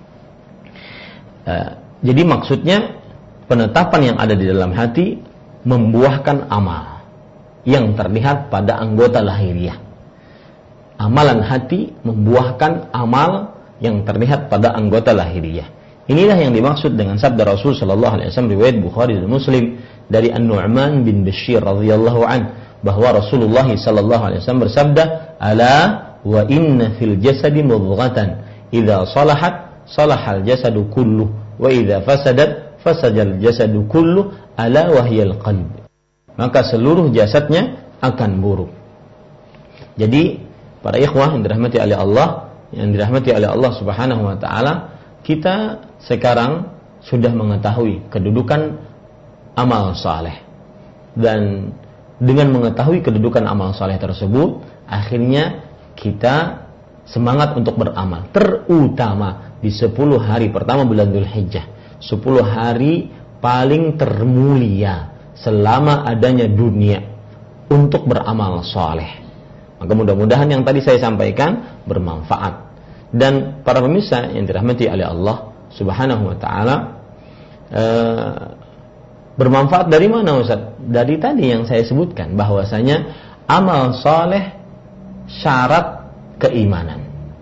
Uh, jadi maksudnya penetapan yang ada di dalam hati membuahkan amal yang terlihat pada anggota lahiriah. Amalan hati membuahkan amal yang terlihat pada anggota lahiriah. Inilah yang dimaksud dengan sabda Rasul sallallahu alaihi wasallam riwayat Bukhari dan Muslim dari An-Nu'man bin Bashir radhiyallahu an, bahwa Rasulullah sallallahu alaihi wasallam bersabda, "Ala wa inna fil jasadi mudghatan Idza salahat salahal jasadu kulluh wa idza fasadat fasadal jasadu kulluh ala wahyal qalb. Maka seluruh jasadnya akan buruk. Jadi para ikhwah yang dirahmati oleh Allah, yang dirahmati oleh Allah Subhanahu wa taala, kita sekarang sudah mengetahui kedudukan amal saleh. Dan dengan mengetahui kedudukan amal saleh tersebut, akhirnya kita semangat untuk beramal, terutama di sepuluh hari pertama bulan Dzulhijjah, sepuluh hari paling termulia selama adanya dunia untuk beramal saleh. Maka mudah-mudahan yang tadi saya sampaikan bermanfaat. Dan para pemirsa yang dirahmati oleh Allah Subhanahu wa taala, eh, bermanfaat dari mana Ustaz? Dari tadi yang saya sebutkan, bahwasanya amal saleh syarat keimanan.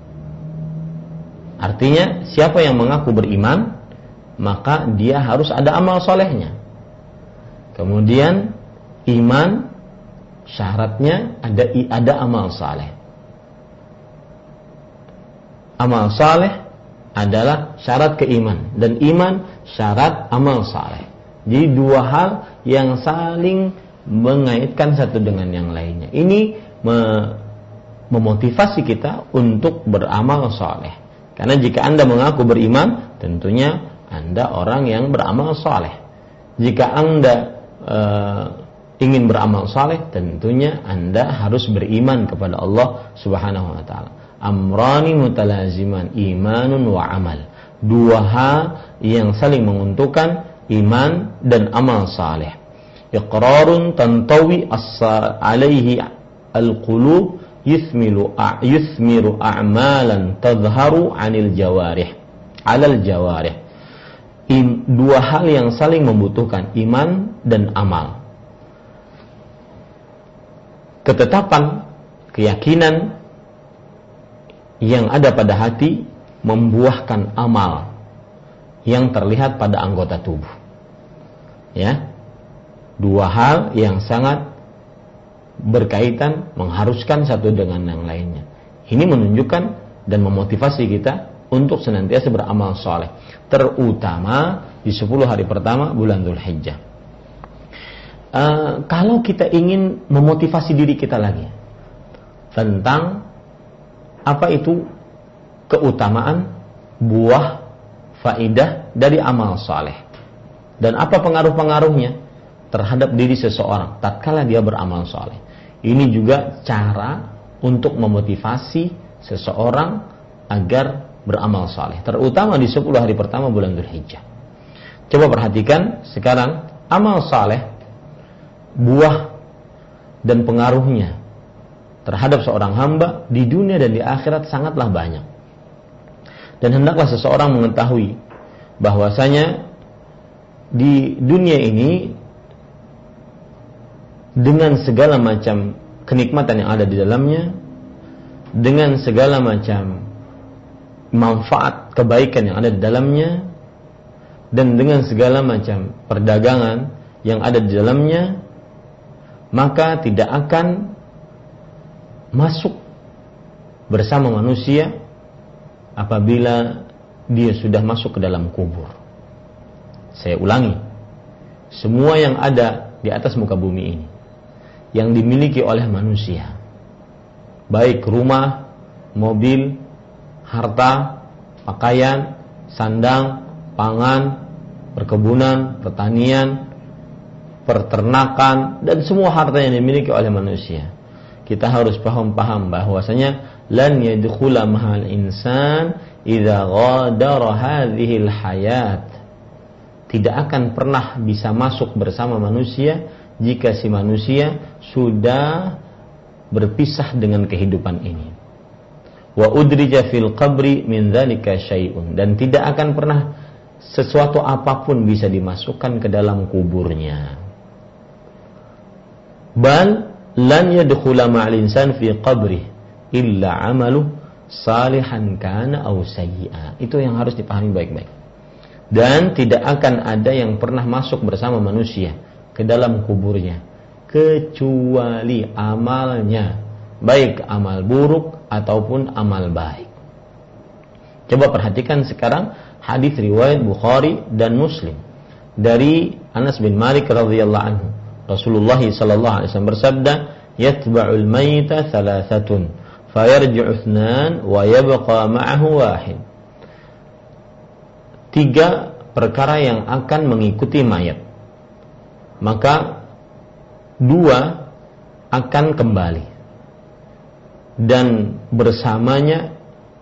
Artinya siapa yang mengaku beriman, maka dia harus ada amal salehnya. Kemudian iman syaratnya ada ada amal saleh. Amal saleh adalah syarat keiman, dan iman syarat amal saleh. Jadi dua hal yang saling mengaitkan satu dengan yang lainnya. Ini me- memotivasi kita untuk beramal saleh. Karena jika Anda mengaku beriman, tentunya Anda orang yang beramal saleh. Jika Anda e, ingin beramal saleh, tentunya Anda harus beriman kepada Allah Subhanahu wa taala. Amrani mutalaziman, imanun wa amal. Dua hal yang saling menguntungkan, iman dan amal saleh. Iqrarun tantawi as-sa alaihi al-qulub yuthmilu yuthmiru a'malan tadhharu 'anil jawarih 'alal jawarih. In, dua hal yang saling membutuhkan, iman dan amal. Ketetapan, keyakinan yang ada pada hati membuahkan amal yang terlihat pada anggota tubuh. Ya. Dua hal yang sangat berkaitan, mengharuskan satu dengan yang lainnya. Ini menunjukkan dan memotivasi kita untuk senantiasa beramal saleh, terutama di sepuluh hari pertama bulan Dzulhijjah. Uh, kalau kita ingin memotivasi diri kita lagi tentang apa itu keutamaan, buah, faidah dari amal saleh, dan apa pengaruh-pengaruhnya terhadap diri seseorang tatkala dia beramal saleh. Ini juga cara untuk memotivasi seseorang agar beramal saleh, terutama di sepuluh hari pertama bulan Dzulhijjah. Coba perhatikan sekarang amal saleh, buah dan pengaruhnya terhadap seorang hamba di dunia dan di akhirat sangatlah banyak. Dan hendaklah seseorang mengetahui bahwasanya di dunia ini dengan segala macam kenikmatan yang ada di dalamnya, dengan segala macam manfaat kebaikan yang ada di dalamnya, dan dengan segala macam perdagangan yang ada di dalamnya, maka tidak akan masuk bersama manusia apabila dia sudah masuk ke dalam kubur. Saya ulangi, semua yang ada di atas muka bumi ini yang dimiliki oleh manusia, baik rumah, mobil, harta, pakaian, sandang, pangan, perkebunan, pertanian, peternakan, dan semua harta yang dimiliki oleh manusia, kita harus paham-paham bahwasanya lan yadkhula mahal insan idza ghadara hadhil hayat. Tidak akan pernah bisa masuk bersama manusia jika si manusia sudah berpisah dengan kehidupan ini. Wa udrija fil qabri min dzalika syai'un, dan tidak akan pernah sesuatu apapun bisa dimasukkan ke dalam kuburnya. Bal lan yadkhula ma'al insan fi qabri illa 'amalu salihan kana aw sayyi'a. Itu yang harus dipahami baik-baik. Dan tidak akan ada yang pernah masuk bersama manusia ke dalam kuburnya kecuali amalnya, baik amal buruk ataupun amal baik. Coba perhatikan sekarang hadis riwayat Bukhari dan Muslim dari Anas bin Malik radhiyallahu anhu. Rasulullah sallallahu alaihi wasallam bersabda, "Yatba'ul mayyita thalathatun, fayarji'u ithnan wa yabqa ma'ahu wahid." Tiga perkara yang akan mengikuti mayat, maka dua akan kembali dan bersamanya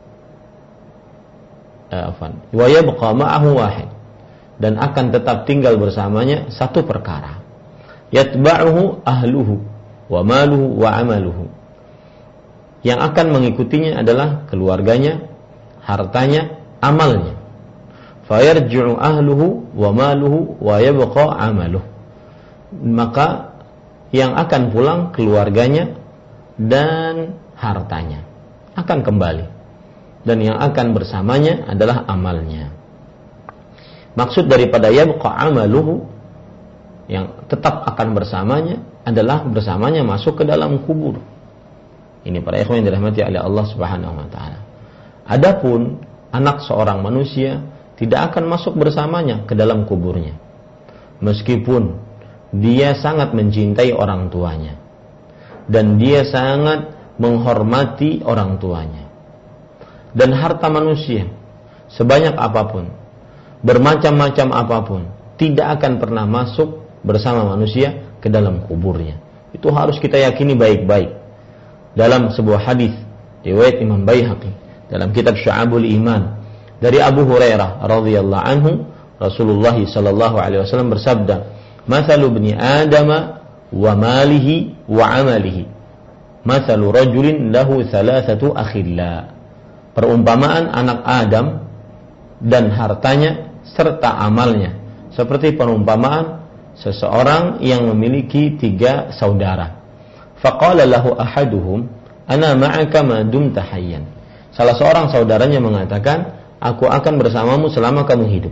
wa yabqa ma'ahu wahid, dan akan tetap tinggal bersamanya satu perkara. Yatba'uhu ahluhu wa maluhu wa amaluhu. Yang akan mengikutinya adalah keluarganya, hartanya, amalnya. Fayarji'u ahluhu wa maluhu wa yabqa amaluhu. Maka yang akan pulang keluarganya dan hartanya akan kembali, dan yang akan bersamanya adalah amalnya. Maksud daripada yabqa amaluhu, yang tetap akan bersamanya, adalah bersamanya masuk ke dalam kubur. Ini para ikhwan yang dirahmati oleh Allah Subhanahu wa taala. Adapun anak seorang manusia tidak akan masuk bersamanya ke dalam kuburnya, meskipun dia sangat mencintai orang tuanya dan dia sangat menghormati orang tuanya. Dan harta manusia sebanyak apapun, bermacam-macam apapun, tidak akan pernah masuk bersama manusia ke dalam kuburnya. Itu harus kita yakini baik-baik. Dalam sebuah hadis riwayat Imam Baihaqi dalam kitab Syu'abul Iman dari Abu Hurairah radhiyallahu anhu, Rasulullah sallallahu alaihi wasallam bersabda, "Mathalu ibni Adama wa malihi wa amalihi, mathalu rajulin lahu thalathatu akhilla." Perumpamaan anak Adam dan hartanya serta amalnya seperti perumpamaan seseorang yang memiliki tiga saudara. Faqala lahu ahaduhum, "Ana ma'aka ma dumta hayyan." Salah seorang saudaranya mengatakan, "Aku akan bersamamu selama kamu hidup."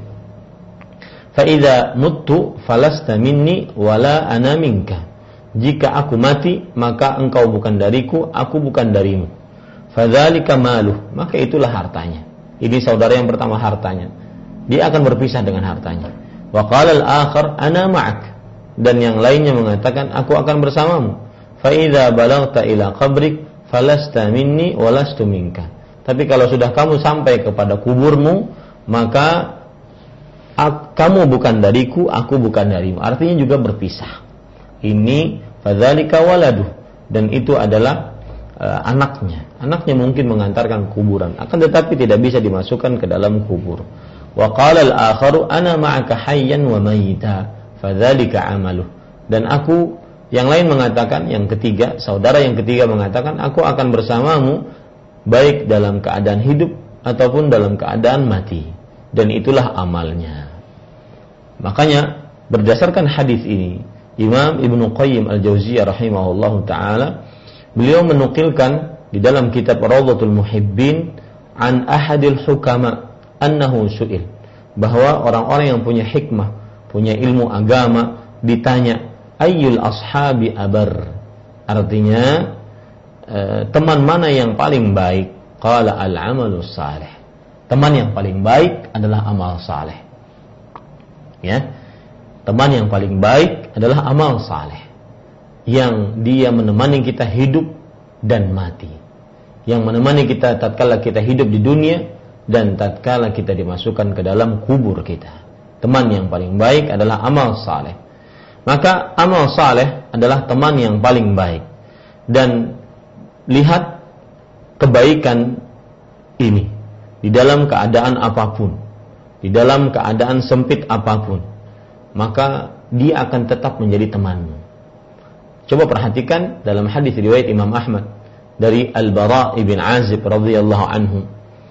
Fa idza muttu falasta minni wala ana minka. Jika aku mati, maka engkau bukan dariku, aku bukan darimu. Fadzalika maluh, maka itulah hartanya. Ini saudara yang pertama hartanya. Dia akan berpisah dengan hartanya. Wa qala al-akhar ana ma'ak, dan yang lainnya mengatakan, aku akan bersamamu. Fa idza balagta ila qabrik falasta minni walastu minka. Tapi kalau sudah kamu sampai kepada kuburmu, maka kamu bukan dariku, aku bukan darimu. Artinya juga berpisah. Ini fadzalika waladuh, dan itu adalah uh, anaknya. Anaknya mungkin mengantarkan kuburan, akan tetapi tidak bisa dimasukkan ke dalam kubur. Wa qala al-akharu ana ma'aka hayyan wa mayyita, fadzalika amaluh. Dan aku, yang lain mengatakan, yang ketiga, saudara yang ketiga mengatakan, aku akan bersamamu baik dalam keadaan hidup ataupun dalam keadaan mati, dan itulah amalnya. Makanya berdasarkan hadis ini, Imam Ibnu Qayyim Al-Jauziyah rahimahullahu taala, beliau menukilkan di dalam kitab Rawdatul Muhibbin an ahadil hukama annahu su'il, bahwa orang-orang yang punya hikmah, punya ilmu agama, ditanya ayyul ashabi abar, artinya eh, teman mana yang paling baik? Qala al-amalus salih, teman yang paling baik adalah amal saleh. Ya, teman yang paling baik adalah amal saleh, yang dia menemani kita hidup dan mati, yang menemani kita tatkala kita hidup di dunia dan tatkala kita dimasukkan ke dalam kubur kita. Teman yang paling baik adalah amal saleh. Maka amal saleh adalah teman yang paling baik. Dan lihat kebaikan ini di dalam keadaan apapun, di dalam keadaan sempit apapun, maka dia akan tetap menjadi temanmu. Coba perhatikan dalam hadis riwayat Imam Ahmad dari Al-Bara' ibn Azib radhiyallahu anhu.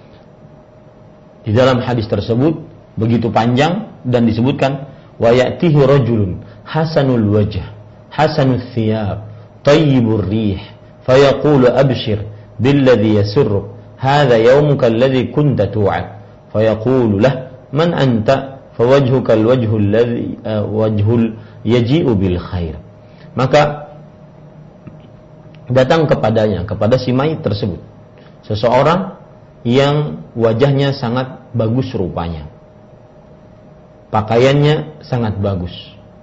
Di dalam hadis tersebut begitu panjang dan disebutkan, wa ya'tihi rajulun hasanul wajh, hasanul thiyab, tayyibur rih, fayaqulu abshir billadhi yasurruk, hadha yawmuka alladhi kunta tu'ad, fayaqulu lah man anta, fawajhuka alwajhu alladhi uh, wajhul yaji'u bil khair. Maka datang kepadanya, kepada si mayit tersebut, seseorang yang wajahnya sangat bagus rupanya, pakaiannya sangat bagus,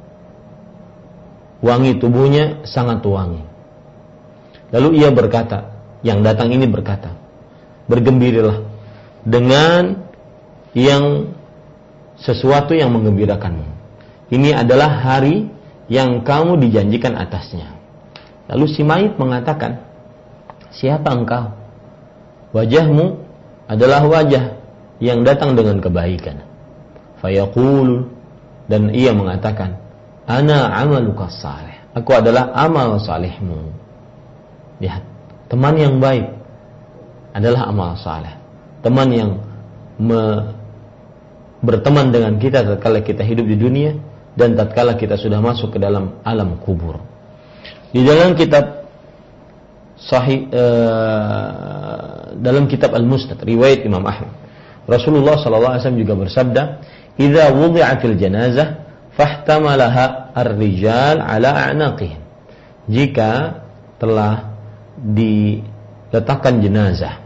wangi tubuhnya sangat wangi. Lalu ia berkata, yang datang ini berkata, bergembiralah dengan yang sesuatu yang menggembirakanmu. Ini adalah hari yang kamu dijanjikan atasnya. Lalu si mayit mengatakan, siapa engkau? Wajahmu adalah wajah yang datang dengan kebaikan. Fayaqulu, dan ia mengatakan, ana amaluka salih, aku adalah amal salihmu. Lihat, teman yang baik adalah amal salih. Teman yang me, berteman dengan kita tatkala kita hidup di dunia dan tatkala kita sudah masuk ke dalam alam kubur. Di dalam kitab Sahih uh, dalam kitab Al-Musnad riwayat Imam Ahmad, Rasulullah sallallahu alaihi wasallam juga bersabda, "Idza wudi'atil janazah fahtamalaha ar-rijal 'ala a'naqihim." Jika telah diletakkan jenazah,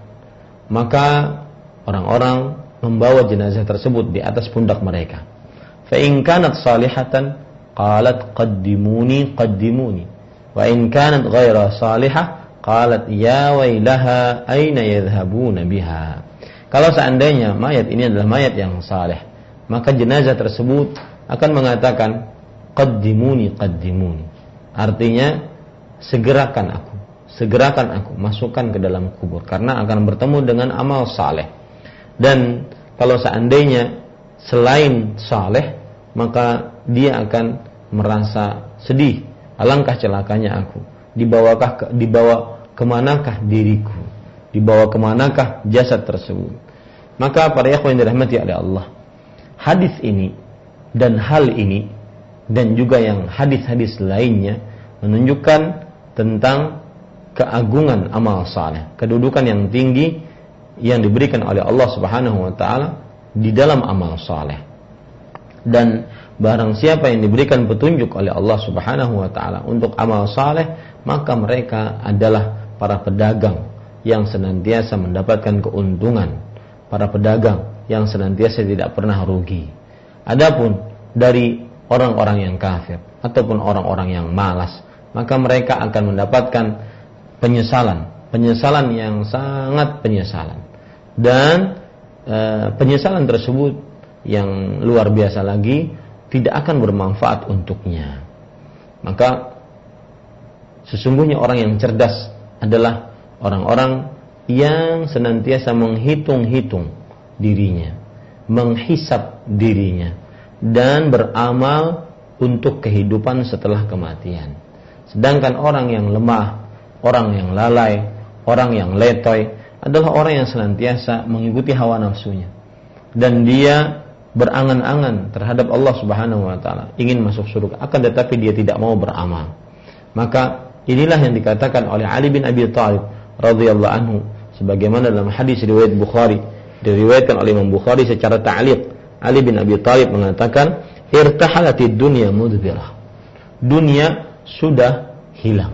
maka orang-orang membawa jenazah tersebut di atas pundak mereka. Fa in kanat salihatan qalat qaddimuni qaddimuni, wa in kanat ghaira salihah qalat ya wailaha aina yadhhabuna biha. Kalau seandainya mayat ini adalah mayat yang saleh, maka jenazah tersebut akan mengatakan qaddimuni qaddimuni. Artinya segerakan aku, segerakan aku, masukkan ke dalam kubur karena akan bertemu dengan amal saleh. Dan kalau seandainya selain saleh, maka dia akan merasa sedih, alangkah celakanya aku. Dibawakah ke, dibawa kemanakah diriku, dibawa kemanakah jasad tersebut. Maka para ikhwan yang dirahmati oleh Allah, hadis ini dan hal ini dan juga yang hadis-hadis lainnya menunjukkan tentang keagungan amal saleh, kedudukan yang tinggi yang diberikan oleh Allah Subhanahu wa taala di dalam amal saleh. Dan barang siapa yang diberikan petunjuk oleh Allah Subhanahu wa taala untuk amal saleh, maka mereka adalah para pedagang yang senantiasa mendapatkan keuntungan, para pedagang yang senantiasa tidak pernah rugi. Adapun dari orang-orang yang kafir ataupun orang-orang yang malas, maka mereka akan mendapatkan penyesalan, penyesalan yang sangat penyesalan. Dan e, penyesalan tersebut yang luar biasa lagi tidak akan bermanfaat untuknya. Maka sesungguhnya orang yang cerdas adalah orang-orang yang senantiasa menghitung-hitung dirinya, menghisap dirinya, dan beramal untuk kehidupan setelah kematian. Sedangkan orang yang lemah, orang yang lalai, orang yang letoy adalah orang yang senantiasa mengikuti hawa nafsunya. Dan dia berangan-angan terhadap Allah Subhanahu wa taala, ingin masuk surga, akan tetapi dia tidak mau beramal. Maka inilah yang dikatakan oleh Ali bin Abi Thalib radhiyallahu anhu, sebagaimana dalam hadis riwayat Bukhari, diriwayatkan oleh Imam Bukhari secara ta'liq. Ali bin Abi Thalib mengatakan, irtahalatid dunya mudbirah. Dunia sudah hilang.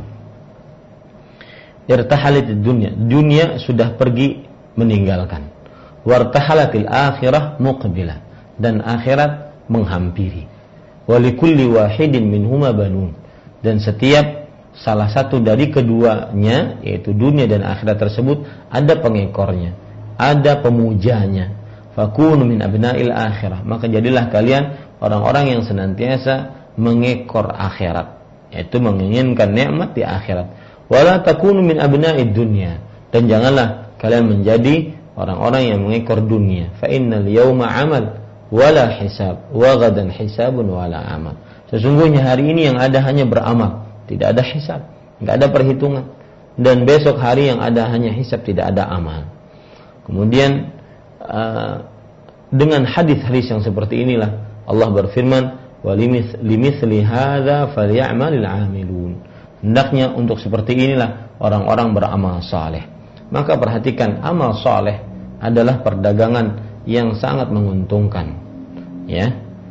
Irtahalatid dunya, dunia sudah pergi meninggalkan. Wartahalatil akhirah muqbilah, dan akhirat menghampiri. Walikulli wahidin minhuma banun, dan setiap salah satu dari keduanya, yaitu dunia dan akhirat tersebut, ada pengekornya, ada pemujanya. Fakunu min abna'il akhirah, maka jadilah kalian orang-orang yang senantiasa mengekor akhirat, yaitu menginginkan nikmat di akhirat. Wala takunu min abna'id dunya, dan janganlah kalian menjadi orang-orang yang mengekor dunia. Fa innal yawma amal wala hisab, wa ghadan hisabun wala amal. Sesungguhnya hari ini yang ada hanya beramal, tidak ada hisab, tidak ada perhitungan. Dan besok hari yang ada hanya hisab, tidak ada amal. Kemudian uh, dengan hadis-hadis yang seperti inilah Allah berfirman, wa limithli hadza falyamalil 'amilun. Hendaknya untuk seperti inilah orang-orang beramal saleh. Maka perhatikan, amal saleh adalah perdagangan yang sangat menguntungkan, ya.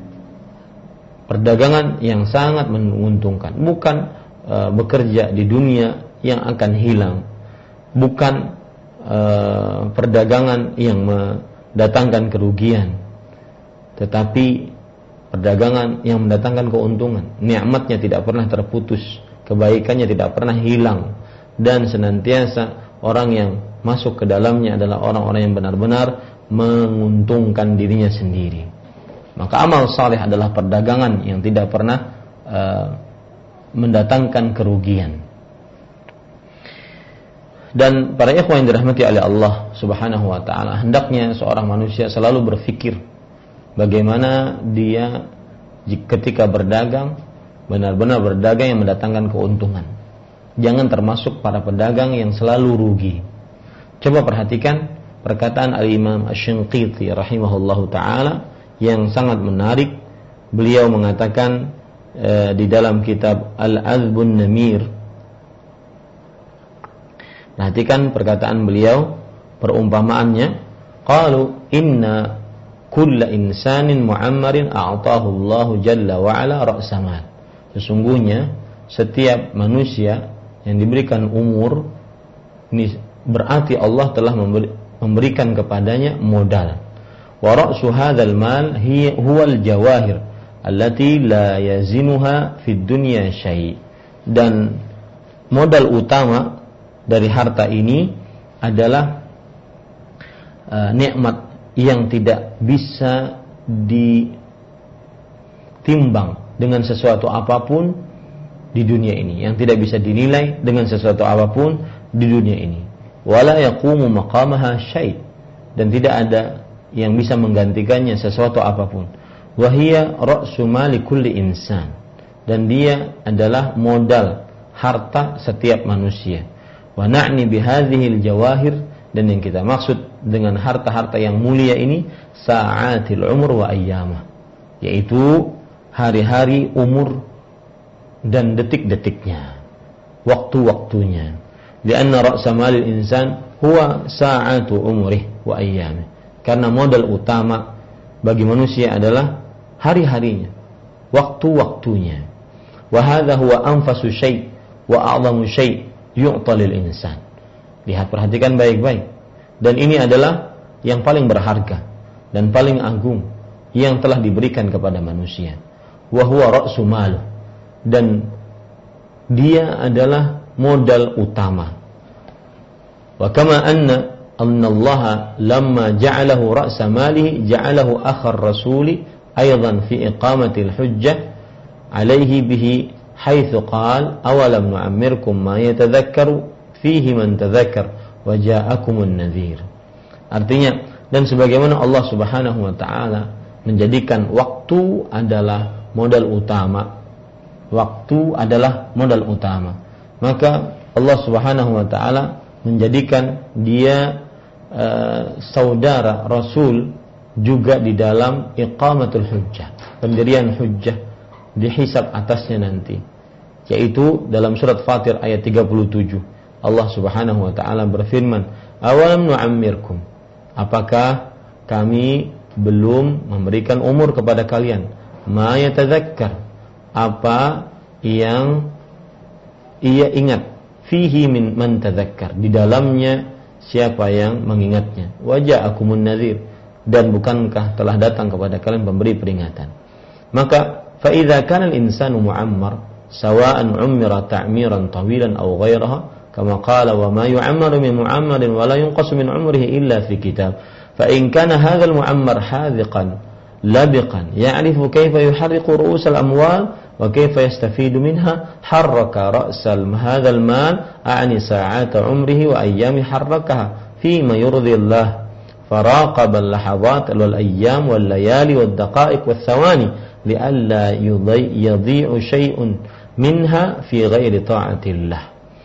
Perdagangan yang sangat menguntungkan, bukan e, bekerja di dunia yang akan hilang, bukan uh, perdagangan yang mendatangkan kerugian, tetapi perdagangan yang mendatangkan keuntungan. Nikmatnya tidak pernah terputus, kebaikannya tidak pernah hilang, dan senantiasa orang yang masuk ke dalamnya adalah orang-orang yang benar-benar menguntungkan dirinya sendiri. Maka amal saleh adalah perdagangan yang tidak pernah uh, mendatangkan kerugian. Dan para ikhwan yang dirahmati oleh Allah Subhanahu wa taala, hendaknya seorang manusia selalu berpikir bagaimana dia ketika berdagang benar-benar berdagang yang mendatangkan keuntungan. Jangan termasuk para pedagang yang selalu rugi. Coba perhatikan perkataan Al-Imam Asy-Shinqiti rahimahullahu taala yang sangat menarik. Beliau mengatakan e, di dalam kitab Al-Azbun Namir. Perhatikan perkataan beliau, perumpamaannya, qalu inna kulla insanin mu'ammarin a'tahu Allahu jalla wa ala ra'samal. Sesungguhnya setiap manusia yang diberikan umur, ini berarti Allah telah memberi, memberikan kepadanya modal. Wa ra'su hadzal mal hiya huwal jawahir allati la yazinuha fid dunya syai'. Dan modal utama dari harta ini adalah uh, nikmat yang tidak bisa ditimbang dengan sesuatu apapun di dunia ini, yang tidak bisa dinilai dengan sesuatu apapun di dunia ini. Wala yaqumu maqamaha syai', dan tidak ada yang bisa menggantikannya sesuatu apapun. Wa hiya ra'su mali kulli insan, dan dia adalah modal harta setiap manusia. Wa na'ni bihadhil jawahir, dan yang kita maksud dengan harta-harta yang mulia ini sa'atil umur wa ayyamah, yaitu hari-hari umur dan detik-detiknya, waktu-waktunya. Lianna ra'sa malil insan huwa sa'atu umrih wa ayyamih, karena modal utama bagi manusia adalah hari-harinya, waktu-waktunya. Wa hadha huwa anfasu syai' wa a'zamu syai' yu'ta lil insan. Lihat, perhatikan baik-baik. Dan ini adalah yang paling berharga dan paling agung yang telah diberikan kepada manusia. Wa huwa ra'su maluh, dan dia adalah modal utama. Wa kama anna anna Allah lamma ja'alahu ra'sa malihi ja'alahu akhar rasuli aidan fi iqamati al-hujjah alaihi bihi haitsu qala awalam nu'ammirkum ma yatadhakkaru fihi man tadhakkar wa ja'akumun nadhir. Artinya, dan sebagaimana Allah Subhanahu wa taala menjadikan waktu adalah modal utama, waktu adalah modal utama, maka Allah Subhanahu wa taala menjadikan dia uh, saudara Rasul juga di dalam iqamatul hujjah, pendirian hujjah, dihisab atasnya nanti, yaitu dalam surat Fatir ayat tiga puluh tujuh Allah Subhanahu wa taala berfirman, awalam nu'ammirkum, apakah kami belum memberikan umur kepada kalian, ma yatadzakkar, apa yang ia ingat, fihi min man tadzakkar, di dalamnya siapa yang mengingatnya, wa ja'akumun nadhir, dan bukankah telah datang kepada kalian pemberi peringatan. Maka فإذا كان الإنسان معمر سواء عمر تعميرا طويلا أو غيرها كما قال وما يعمر من معمر ولا ينقص من عمره إلا في كتاب فإن كان هذا المعمر حاذقا لبقا يعرف كيف يحرق رؤوس الأموال وكيف يستفيد منها حرك رأس هذا المال أعني ساعات عمره وأيام حركها فيما يرضي الله فراقب اللحظات والأيام والليالي والدقائق والثواني li'alla yadhi'u syai'un minha fi ghairi ta'atillah.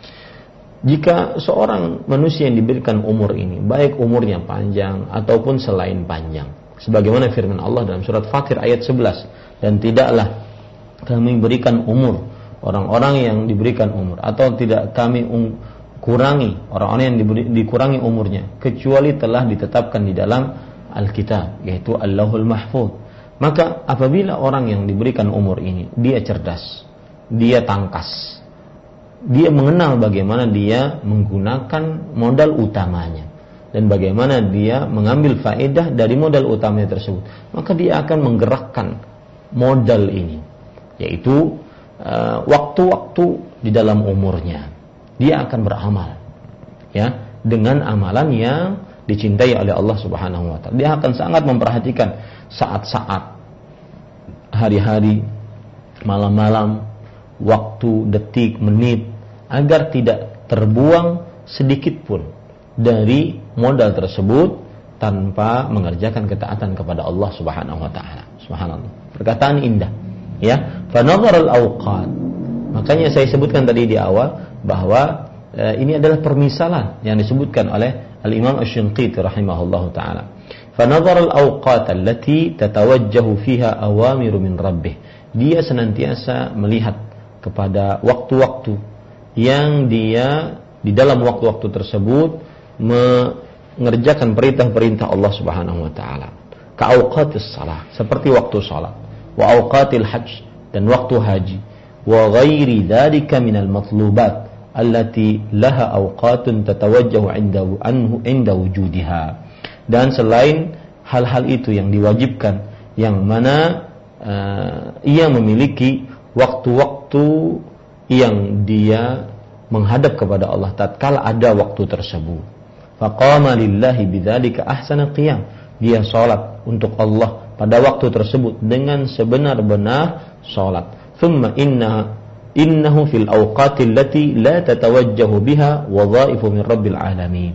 Jika seorang manusia yang diberikan umur ini, baik umurnya panjang ataupun selain panjang, sebagaimana firman Allah dalam surat Fatir ayat sebelas, dan tidaklah kami berikan umur orang-orang yang diberikan umur, atau tidak kami um, kurangi orang-orang yang diberi, dikurangi umurnya, kecuali telah ditetapkan di dalam Alkitab, yaitu Allahul Mahfuz. Maka apabila orang yang diberikan umur ini, dia cerdas, dia tangkas, dia mengenal bagaimana dia menggunakan modal utamanya. dan bagaimana dia mengambil faedah dari modal utamanya tersebut, maka dia akan menggerakkan modal ini, yaitu uh, waktu-waktu di dalam umurnya. Dia akan beramal, ya, dengan amalan yang dicintai oleh Allah Subhanahu wa taala. Dia akan sangat memperhatikan saat-saat, hari-hari, malam-malam, waktu, detik, menit, agar tidak terbuang sedikit pun dari modal tersebut tanpa mengerjakan ketaatan kepada Allah Subhanahu wa taala. Subhanallah. Perkataan indah, ya. Fa nadhar al-awqat. Makanya saya sebutkan tadi di awal bahwa e, ini adalah permisalan yang disebutkan oleh Al-Imam Asy-Shinqiti rahimahullahu taala. Fa nadhar al-awqat allati tatawajjahu fiha awamiru min rabbih. Dia senantiasa melihat kepada waktu-waktu yang dia di dalam waktu-waktu tersebut mengerjakan perintah-perintah Allah Subhanahu wa taala. Ka awqatis salah, seperti waktu salat, wa awqatil hajj, dan waktu haji, wa ghairi dzalika minal matlubat allati laha awqatun tatawajjahu 'inda anhu 'inda wujudiha. Dan selain hal-hal itu yang diwajibkan, yang mana uh, ia memiliki waktu-waktu yang dia menghadap kepada Allah tatkala ada waktu tersebut. Faqama lillahi bidzalika ahsana qiyam. Dia salat untuk Allah pada waktu tersebut dengan sebenar-benar salat. Thumma inna innahu fil awqati allati la tatawajjahu biha wadhaifu min rabbil alamin.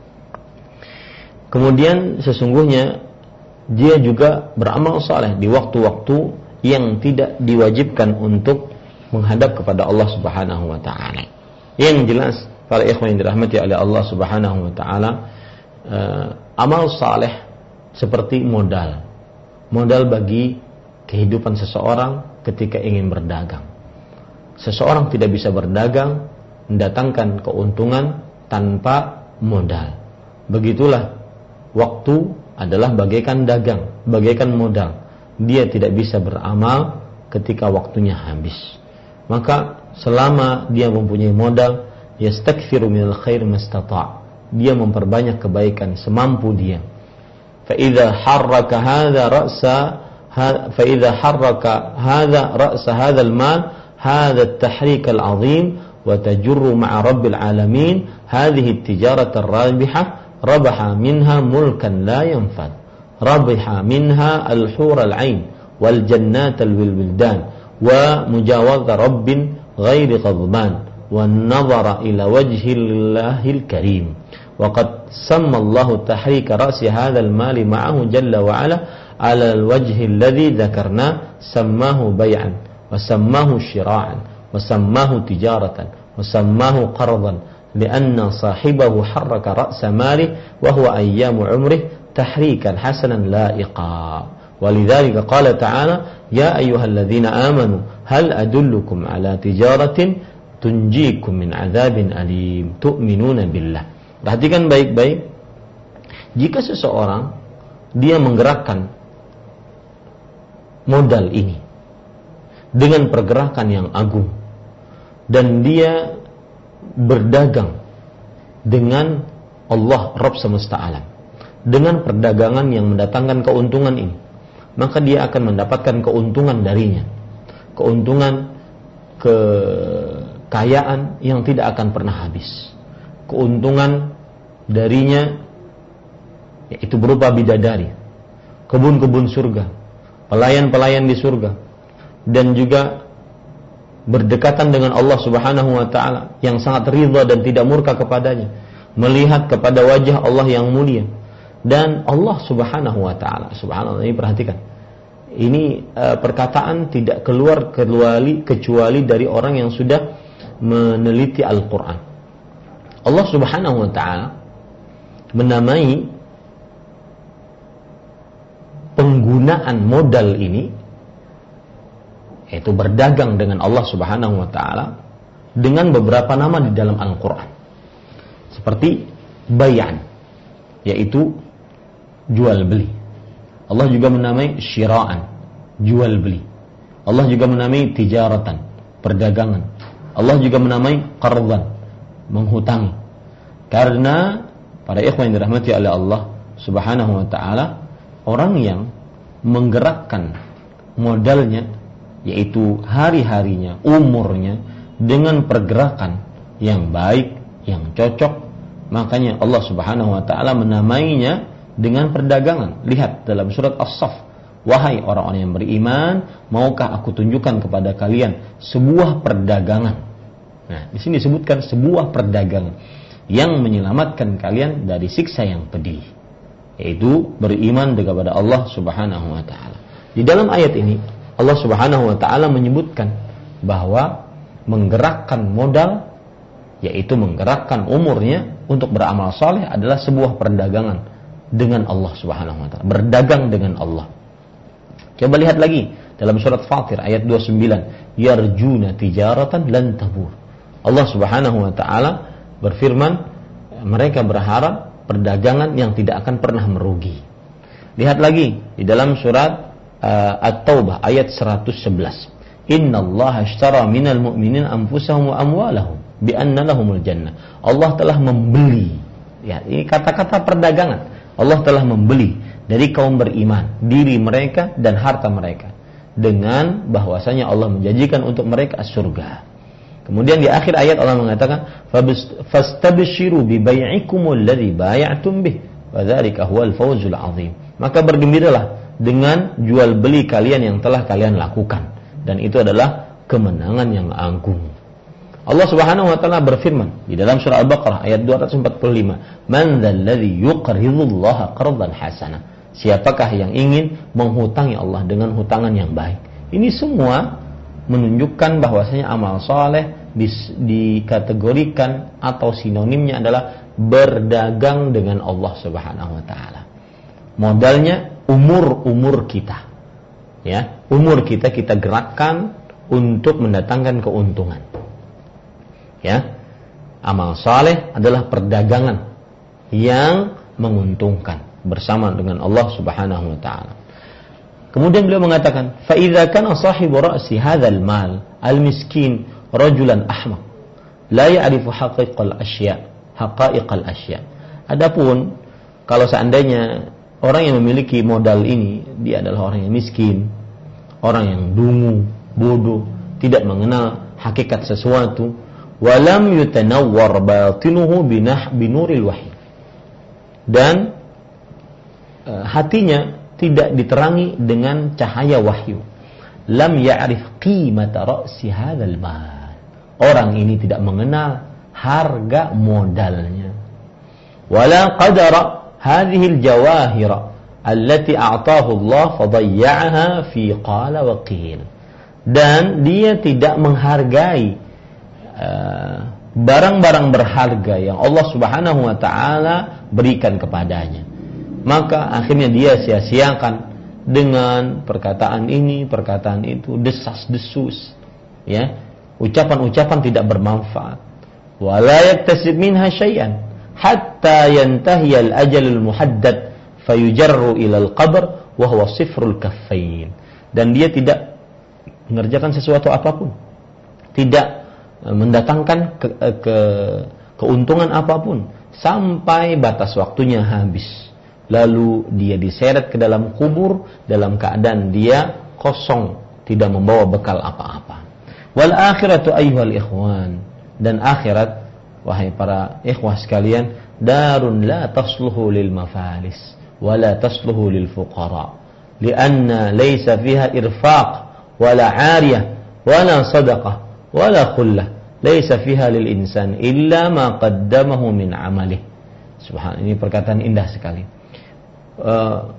Kemudian sesungguhnya dia juga beramal saleh di waktu-waktu yang tidak diwajibkan untuk menghadap kepada Allah Subhanahu wa taala. Yang jelas para ikhwan yang dirahmati oleh Allah Subhanahu wa taala, uh, amal saleh seperti modal. Modal bagi kehidupan seseorang ketika ingin berdagang. Seseorang tidak bisa berdagang, mendatangkan keuntungan tanpa modal. Begitulah waktu adalah bagaikan dagang, bagaikan modal. Dia tidak bisa beramal ketika waktunya habis. Maka selama dia mempunyai modal, yastakthiru minal khair mastata'. Dia memperbanyak kebaikan semampu dia. Fa idza harraka hadza ra'sa fa idza harraka hadza ra'sa hadzal mal hadza at-tahrik al-'azim wa tajurru ma'a rabbil alamin hadhihi at-tijarah ar-rabihah rabaha minha mulkan la yanfad rabaha minha al-hur al-'ain wal jannat al-wildan wa mujawaz rabbin ghairi ghadban wa an-nazara ila wajhillahil karim. وقد سمى الله تحريك رأس هذا المال معه جل وعلا على الوجه الذي ذكرناه سماه بيعا وسماه شراعا وسماه تجارة وسماه قرضا لأن صاحبه حرك رأس ماله وهو أيام عمره تحريكا حسنا لائقا. ولذلك قال تعالى يا أيها الذين آمنوا هل أدلكم على تجارة تنجيكم من عذاب أليم تؤمنون بالله. Perhatikan baik-baik. Jika seseorang dia menggerakkan modal ini dengan pergerakan yang agung dan dia berdagang dengan Allah Rabb semesta alam dengan perdagangan yang mendatangkan keuntungan ini, maka dia akan mendapatkan keuntungan darinya, keuntungan kekayaan yang tidak akan pernah habis, keuntungan darinya yaitu berupa bidadari, kebun-kebun surga, pelayan-pelayan di surga, dan juga berdekatan dengan Allah Subhanahu wa taala yang sangat ridha dan tidak murka kepadanya, melihat kepada wajah Allah yang mulia. Dan Allah Subhanahu wa taala, subhanallah, ini perhatikan. Ini uh, perkataan tidak keluar kecuali kecuali dari orang yang sudah meneliti Al-Qur'an. Allah Subhanahu wa taala menamai penggunaan modal ini, yaitu berdagang dengan Allah Subhanahu wa taala, dengan beberapa nama di dalam Al-Qur'an. Seperti bay'an, yaitu jual beli. Allah juga menamai syira'an, jual beli. Allah juga menamai tijaratan, perdagangan. Allah juga menamai qardan, menghutangi. Karena Para ikhwan yang dirahmati oleh Allah Subhanahu wa taala, orang yang menggerakkan modalnya, yaitu hari-harinya, umurnya, dengan pergerakan yang baik, yang cocok, makanya Allah Subhanahu wa taala menamainya dengan perdagangan. Lihat dalam surat As-Saff, wahai orang-orang yang beriman, maukah aku tunjukkan kepada kalian sebuah perdagangan. Nah, di sini disebutkan sebuah perdagangan yang menyelamatkan kalian dari siksa yang pedih, yaitu beriman kepada Allah Subhanahu wa taala. Di dalam ayat ini Allah Subhanahu wa taala menyebutkan bahwa menggerakkan modal, yaitu menggerakkan umurnya untuk beramal saleh, adalah sebuah perdagangan dengan Allah Subhanahu wa taala, berdagang dengan Allah. Coba lihat lagi dalam surat Fatir ayat dua puluh sembilan, yarjuna tijaratan lan tabur. Allah Subhanahu wa taala berfirman, mereka berharap perdagangan yang tidak akan pernah merugi. Lihat lagi di dalam surat uh, At-Taubah ayat seratus sebelas. Innallaha ashtara minal mu'minin anfusahum wa amwalahum bi anna lahumul jannah. Allah telah membeli. Ya, ini kata-kata perdagangan. Allah telah membeli dari kaum beriman diri mereka dan harta mereka dengan bahwasanya Allah menjanjikan untuk mereka surga. Kemudian di akhir ayat Allah mengatakan fastabshiru bi bai'ikumul ladzi bay'atum bih wa dzalika huwal fawzul 'adzim. Maka bergembiralah dengan jual beli kalian yang telah kalian lakukan, dan itu adalah kemenangan yang agung. Allah Subhanahu wa taala berfirman di dalam surah Al-Baqarah ayat dua ratus empat puluh lima, "Man dzalladzi yuqridullaha qardan hasana." Siapakah yang ingin menghutangi Allah dengan hutangan yang baik? Ini semua menunjukkan bahwasanya amal saleh dikategorikan atau sinonimnya adalah berdagang dengan Allah Subhanahu wa taala. Modalnya umur-umur kita. Ya, umur kita kita gerakkan untuk mendatangkan keuntungan. Ya, amal saleh adalah perdagangan yang menguntungkan bersama dengan Allah Subhanahu wa taala. Kemudian beliau mengatakan, fa idza kana sahibu ra'si hadzal mal al-miskin rajulan ahmaq la ya'rifu haqiqal asya, haqa'iqal asya. Adapun kalau seandainya orang yang memiliki modal ini dia adalah orang yang miskin, orang yang dungu, bodoh, tidak mengenal hakikat sesuatu, walam yutanawwar batinuhu binah binuril wahyi, dan e, hatinya tidak diterangi dengan cahaya wahyu, lam ya'rif qimata ra'si hadzal mal, orang ini tidak mengenal harga modalnya, wala qadara hadhihi al-jawahira allati a'tahu Allah fadayya'aha fi qala wa qil, dan dia tidak menghargai uh, barang-barang berharga yang Allah Subhanahu wa taala berikan kepadanya. Maka akhirnya dia sia-siakan dengan perkataan ini, perkataan itu, desas-desus, ya, ucapan-ucapan tidak bermanfaat. Wala yaktasib minha syai'an hatta yantahi al-ajalul muhaddad fayujarru ila al-qabr wa huwa sifrul kaffain. Dan dia tidak mengerjakan sesuatu apapun, tidak mendatangkan ke, ke, keuntungan apapun sampai batas waktunya habis, lalu dia diseret ke dalam kubur dalam keadaan dia kosong, tidak membawa bekal apa-apa. Wal akhiratu ayyuhal ikhwan, dan akhirat wahai para ikhwah sekalian, darun la tasluhu lil mafalis wa la tasluhu lil fuqara lianna laysa fiha irfaq wala 'ariyah wala sadaqah wala khullah, laysa fiha lil insan illa ma qaddamahu min 'amalihi. Subhanallah, ini perkataan indah sekali. Uh,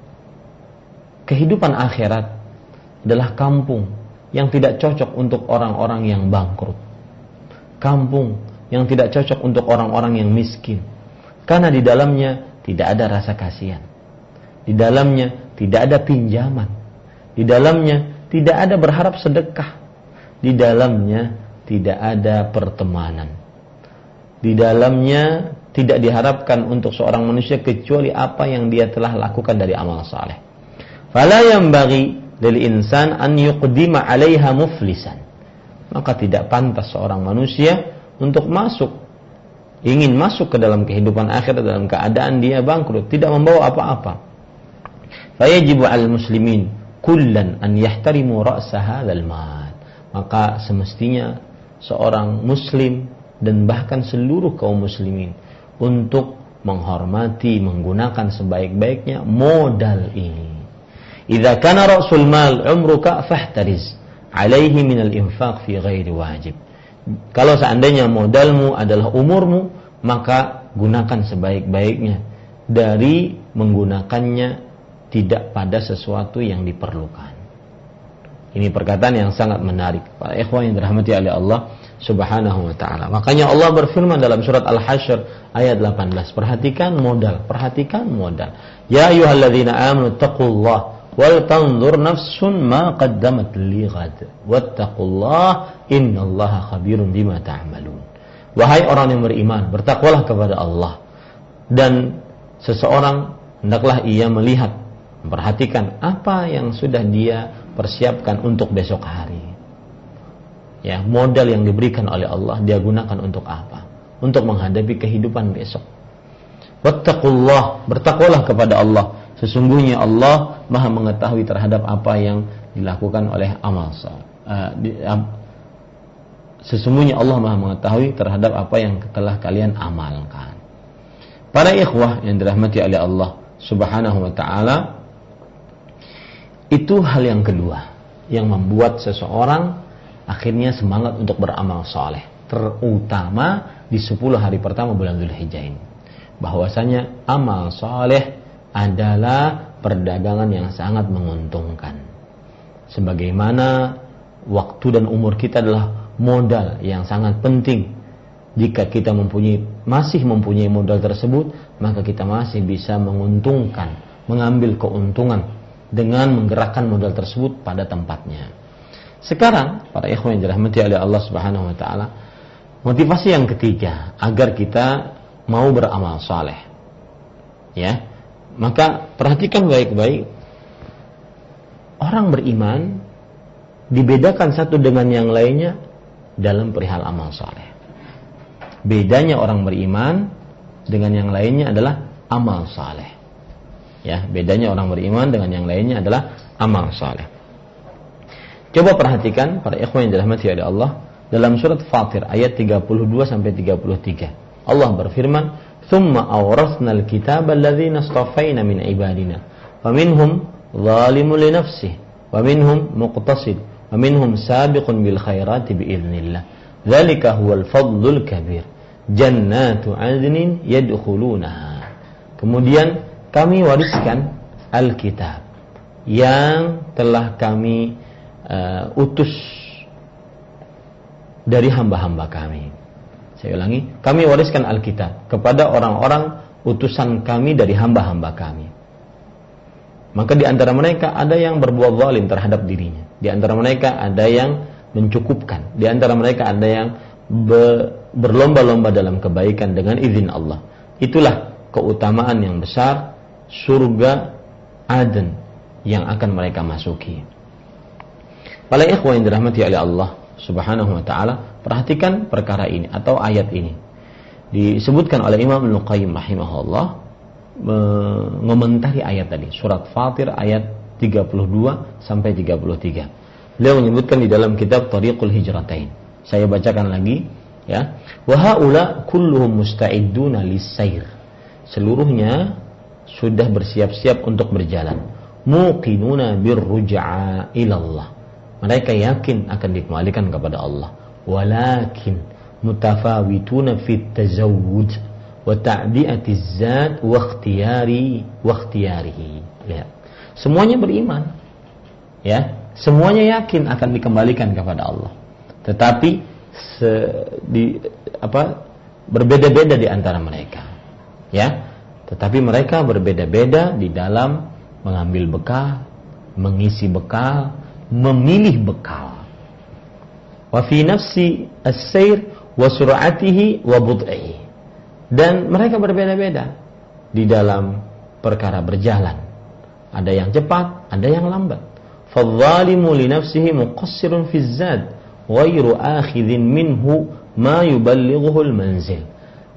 kehidupan akhirat adalah kampung yang tidak cocok untuk orang-orang yang bangkrut, kampung yang tidak cocok untuk orang-orang yang miskin, karena di dalamnya tidak ada rasa kasihan, di dalamnya tidak ada pinjaman, di dalamnya tidak ada berharap sedekah, di dalamnya tidak ada pertemanan, di dalamnya tidak diharapkan untuk seorang manusia kecuali apa yang dia telah lakukan dari amal saleh. Fala yanbaghi lil insan an yuqdima 'alaiha muflisan. Maka tidak pantas seorang manusia untuk masuk ingin masuk ke dalam kehidupan akhirat dalam keadaan dia bangkrut, tidak membawa apa-apa. Fayajibu al muslimin kullan an yahtarimu ra'sa hadzal mal. Maka semestinya seorang muslim dan bahkan seluruh kaum muslimin untuk menghormati, menggunakan sebaik-baiknya modal ini. Idza kana ra'sul mal umruka fahtariz alaihi min al-infaq fi ghairi wajib. Kalau seandainya modalmu adalah umurmu, maka gunakan sebaik-baiknya dari menggunakannya tidak pada sesuatu yang diperlukan. Ini perkataan yang sangat menarik. Para ikhwan yang dirahmati oleh Allah Subhanahu wa ta'ala. Makanya Allah berfirman dalam surat Al-Hasyr ayat delapan belas. Perhatikan modal, perhatikan modal. Ya ayyuhalladzina amanu taqullaha wal tanzur nafsun ma qaddamat lighad wattaqullah innallaha khabirun bima ta'malun. Wahai orang yang beriman, bertakwalah kepada Allah, dan seseorang hendaklah ia melihat, memperhatikan apa yang sudah dia persiapkan untuk besok hari. Ya, modal yang diberikan oleh Allah dia gunakan untuk apa? Untuk menghadapi kehidupan besok. Wattaqullah, bertakwalah kepada Allah. Sesungguhnya Allah Maha mengetahui terhadap apa yang dilakukan oleh amal saleh. Uh, uh, sesungguhnya Allah Maha mengetahui terhadap apa yang telah kalian amalkan. Para ikhwah yang dirahmati oleh Allah Subhanahu wa ta'ala, itu hal yang kedua yang membuat seseorang akhirnya semangat untuk beramal saleh, terutama di sepuluh hari pertama bulan Dzulhijjah ini. Bahwasanya amal saleh adalah perdagangan yang sangat menguntungkan. Sebagaimana waktu dan umur kita adalah modal yang sangat penting. Jika kita mempunyai, masih mempunyai modal tersebut, maka kita masih bisa menguntungkan, mengambil keuntungan dengan menggerakkan modal tersebut pada tempatnya. Sekarang, para ikhwan yang dirahmati oleh Allah Subhanahu wa ta'ala, motivasi yang ketiga agar kita mau beramal saleh. Ya. Maka perhatikan baik-baik, orang beriman dibedakan satu dengan yang lainnya dalam perihal amal saleh. Bedanya orang beriman dengan yang lainnya adalah amal saleh. Ya, bedanya orang beriman dengan yang lainnya adalah amal saleh. Coba perhatikan para ikhwan yang dirahmati oleh Allah dalam surat Fatir ayat tiga puluh dua sampai tiga puluh tiga. Allah berfirman, ثم أورثنا الكتاب الذين اصطفينا من عبادنا فمنهم ظالم لنفسه ومنهم مقتصد ومنهم سابق بالخيرات بإذن الله ذلك هو الفضل الكبير جنات عدن يدخلونها. Kemudian kami wariskan Alkitab yang telah kami uh, utus dari hamba-hamba kami. Saya ulangi, kami wariskan Alkitab kepada orang-orang utusan kami dari hamba-hamba kami. Maka di antara mereka ada yang berbuat zalim terhadap dirinya. Di antara mereka ada yang mencukupkan. Di antara mereka ada yang be, berlomba-lomba dalam kebaikan dengan izin Allah. Itulah keutamaan yang besar surga Aden yang akan mereka masuki. Para ikhwan yang dirahmati oleh Allah Subhanahu wa ta'ala, perhatikan perkara ini atau ayat ini. Disebutkan oleh Imam Ibnu Qayyim rahimahullah mengomentari ayat tadi, surat Fatir ayat tiga puluh dua sampai tiga puluh tiga. Beliau menyebutkan di dalam kitab Thariqul Hijratain. Saya bacakan lagi, ya. Wa haula kulluhum musta'idduna lis-sair. Seluruhnya sudah bersiap-siap untuk berjalan. Muqinuna birruja'a ila Allah. Mereka yakin akan dikembalikan kepada Allah. Walakin mutafawituna fit tazawwud wa ta'di'ati zat wa ikhtiyari wa ikhtiyarihi. Lihat. Semuanya beriman. Ya, semuanya yakin akan dikembalikan kepada Allah. Tetapi se, di apa berbeda-beda di antara mereka. Ya. Tetapi mereka berbeda-beda di dalam mengambil bekal, mengisi bekal, memilih bekal. Wa fi nafsi as-sayr wa sur'atihi wa bud'ihi. Dan mereka berbeda-beda di dalam perkara berjalan. Ada yang cepat, ada yang lambat. Fadh-dhalimu li nafsihi muqassirun fi az-zad ghairu akhidhin minhu ma yuballighuhu al-manzil.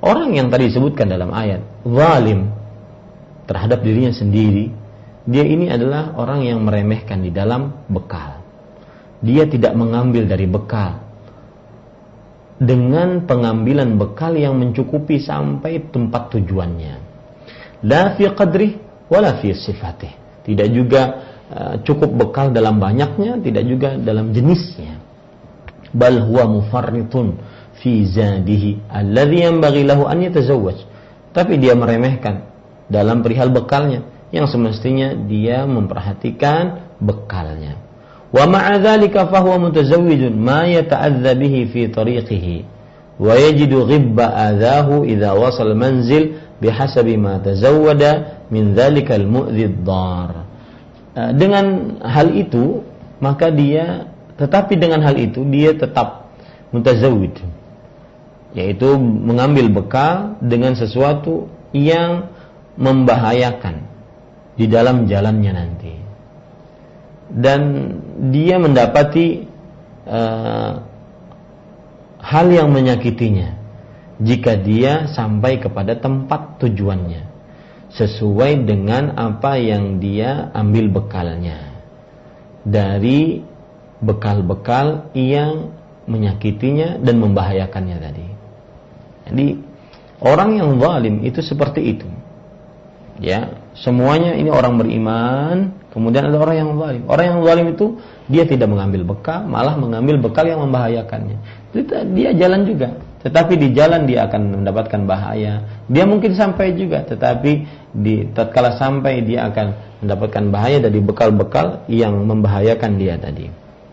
orang yang tadi disebutkan dalam ayat zalim terhadap dirinya sendiri, dia ini adalah orang yang meremehkan di dalam bekal. Dia tidak mengambil dari bekal dengan pengambilan bekal yang mencukupi sampai tempat tujuannya. La fi qadrih wala fi sifatih. Tidak juga uh, cukup bekal dalam banyaknya, tidak juga dalam jenisnya. Bal huwa mufarritun fi zadihi alladhi yanbaghi lahu an yatazawwaj. Tapi dia meremehkan dalam perihal bekalnya yang semestinya dia memperhatikan bekalnya. Wa ma'a dzalika fa huwa mutazawwijun ma yata'adza bihi fi tariqihi wa yajidu ghibba adhahu idza wasal manzil bihasabi ma tazawwada min dzalikal mu'dhi ad-dar. Dengan hal itu maka dia tetapi dengan hal itu dia tetap mutazawwij, yaitu mengambil bekal dengan sesuatu yang membahayakan di dalam jalannya nanti, dan dia mendapati uh, hal yang menyakitinya jika dia sampai kepada tempat tujuannya sesuai dengan apa yang dia ambil bekalnya dari bekal-bekal yang menyakitinya dan membahayakannya tadi. Jadi orang yang zalim itu seperti itu. Ya, semuanya ini orang beriman, kemudian ada orang yang zalim. Orang yang zalim itu dia tidak mengambil bekal, malah mengambil bekal yang membahayakannya. Dia jalan juga, tetapi di jalan dia akan mendapatkan bahaya. Dia mungkin sampai juga, tetapi di tatkala sampai dia akan mendapatkan bahaya dari bekal-bekal yang membahayakan dia tadi.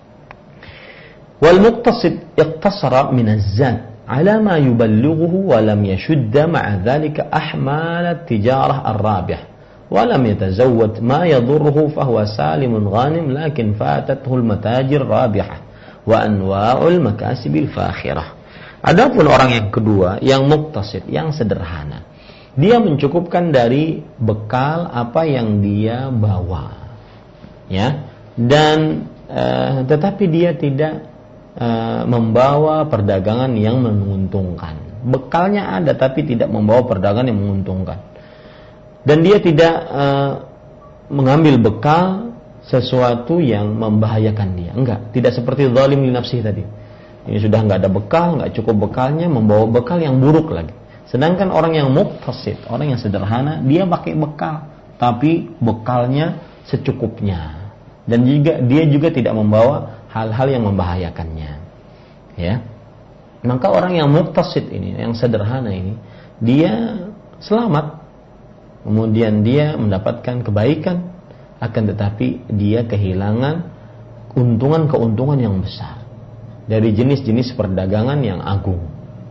Wal muqtasid iqtasara min az-zat على ما يبلغه ولم يشد مع ذلك أحمال التجارة الرابح ولم يتزود ما يضره فهو سالم غانم لكن فاتته المتاجر الرابحة وأنواع المكاسب الفاخرة. Adapun orang yang kedua yang muqtasid, yang sederhana, dia mencukupkan dari bekal apa yang dia bawa, ya, dan uh, tetapi dia tidak Uh, membawa perdagangan yang menguntungkan. Bekalnya ada tapi tidak membawa perdagangan yang menguntungkan. Dan dia tidak uh, mengambil bekal sesuatu yang membahayakan dia. Enggak, tidak seperti zalim li nafsihi tadi. Ini sudah enggak ada bekal, enggak cukup bekalnya, membawa bekal yang buruk lagi. Sedangkan orang yang muqtasid, orang yang sederhana, dia pakai bekal, tapi bekalnya secukupnya. Dan juga dia juga tidak membawa hal-hal yang membahayakannya, ya. Maka orang yang muqtasid ini, yang sederhana ini, dia selamat, kemudian dia mendapatkan kebaikan, akan tetapi dia kehilangan keuntungan-keuntungan yang besar dari jenis-jenis perdagangan yang agung.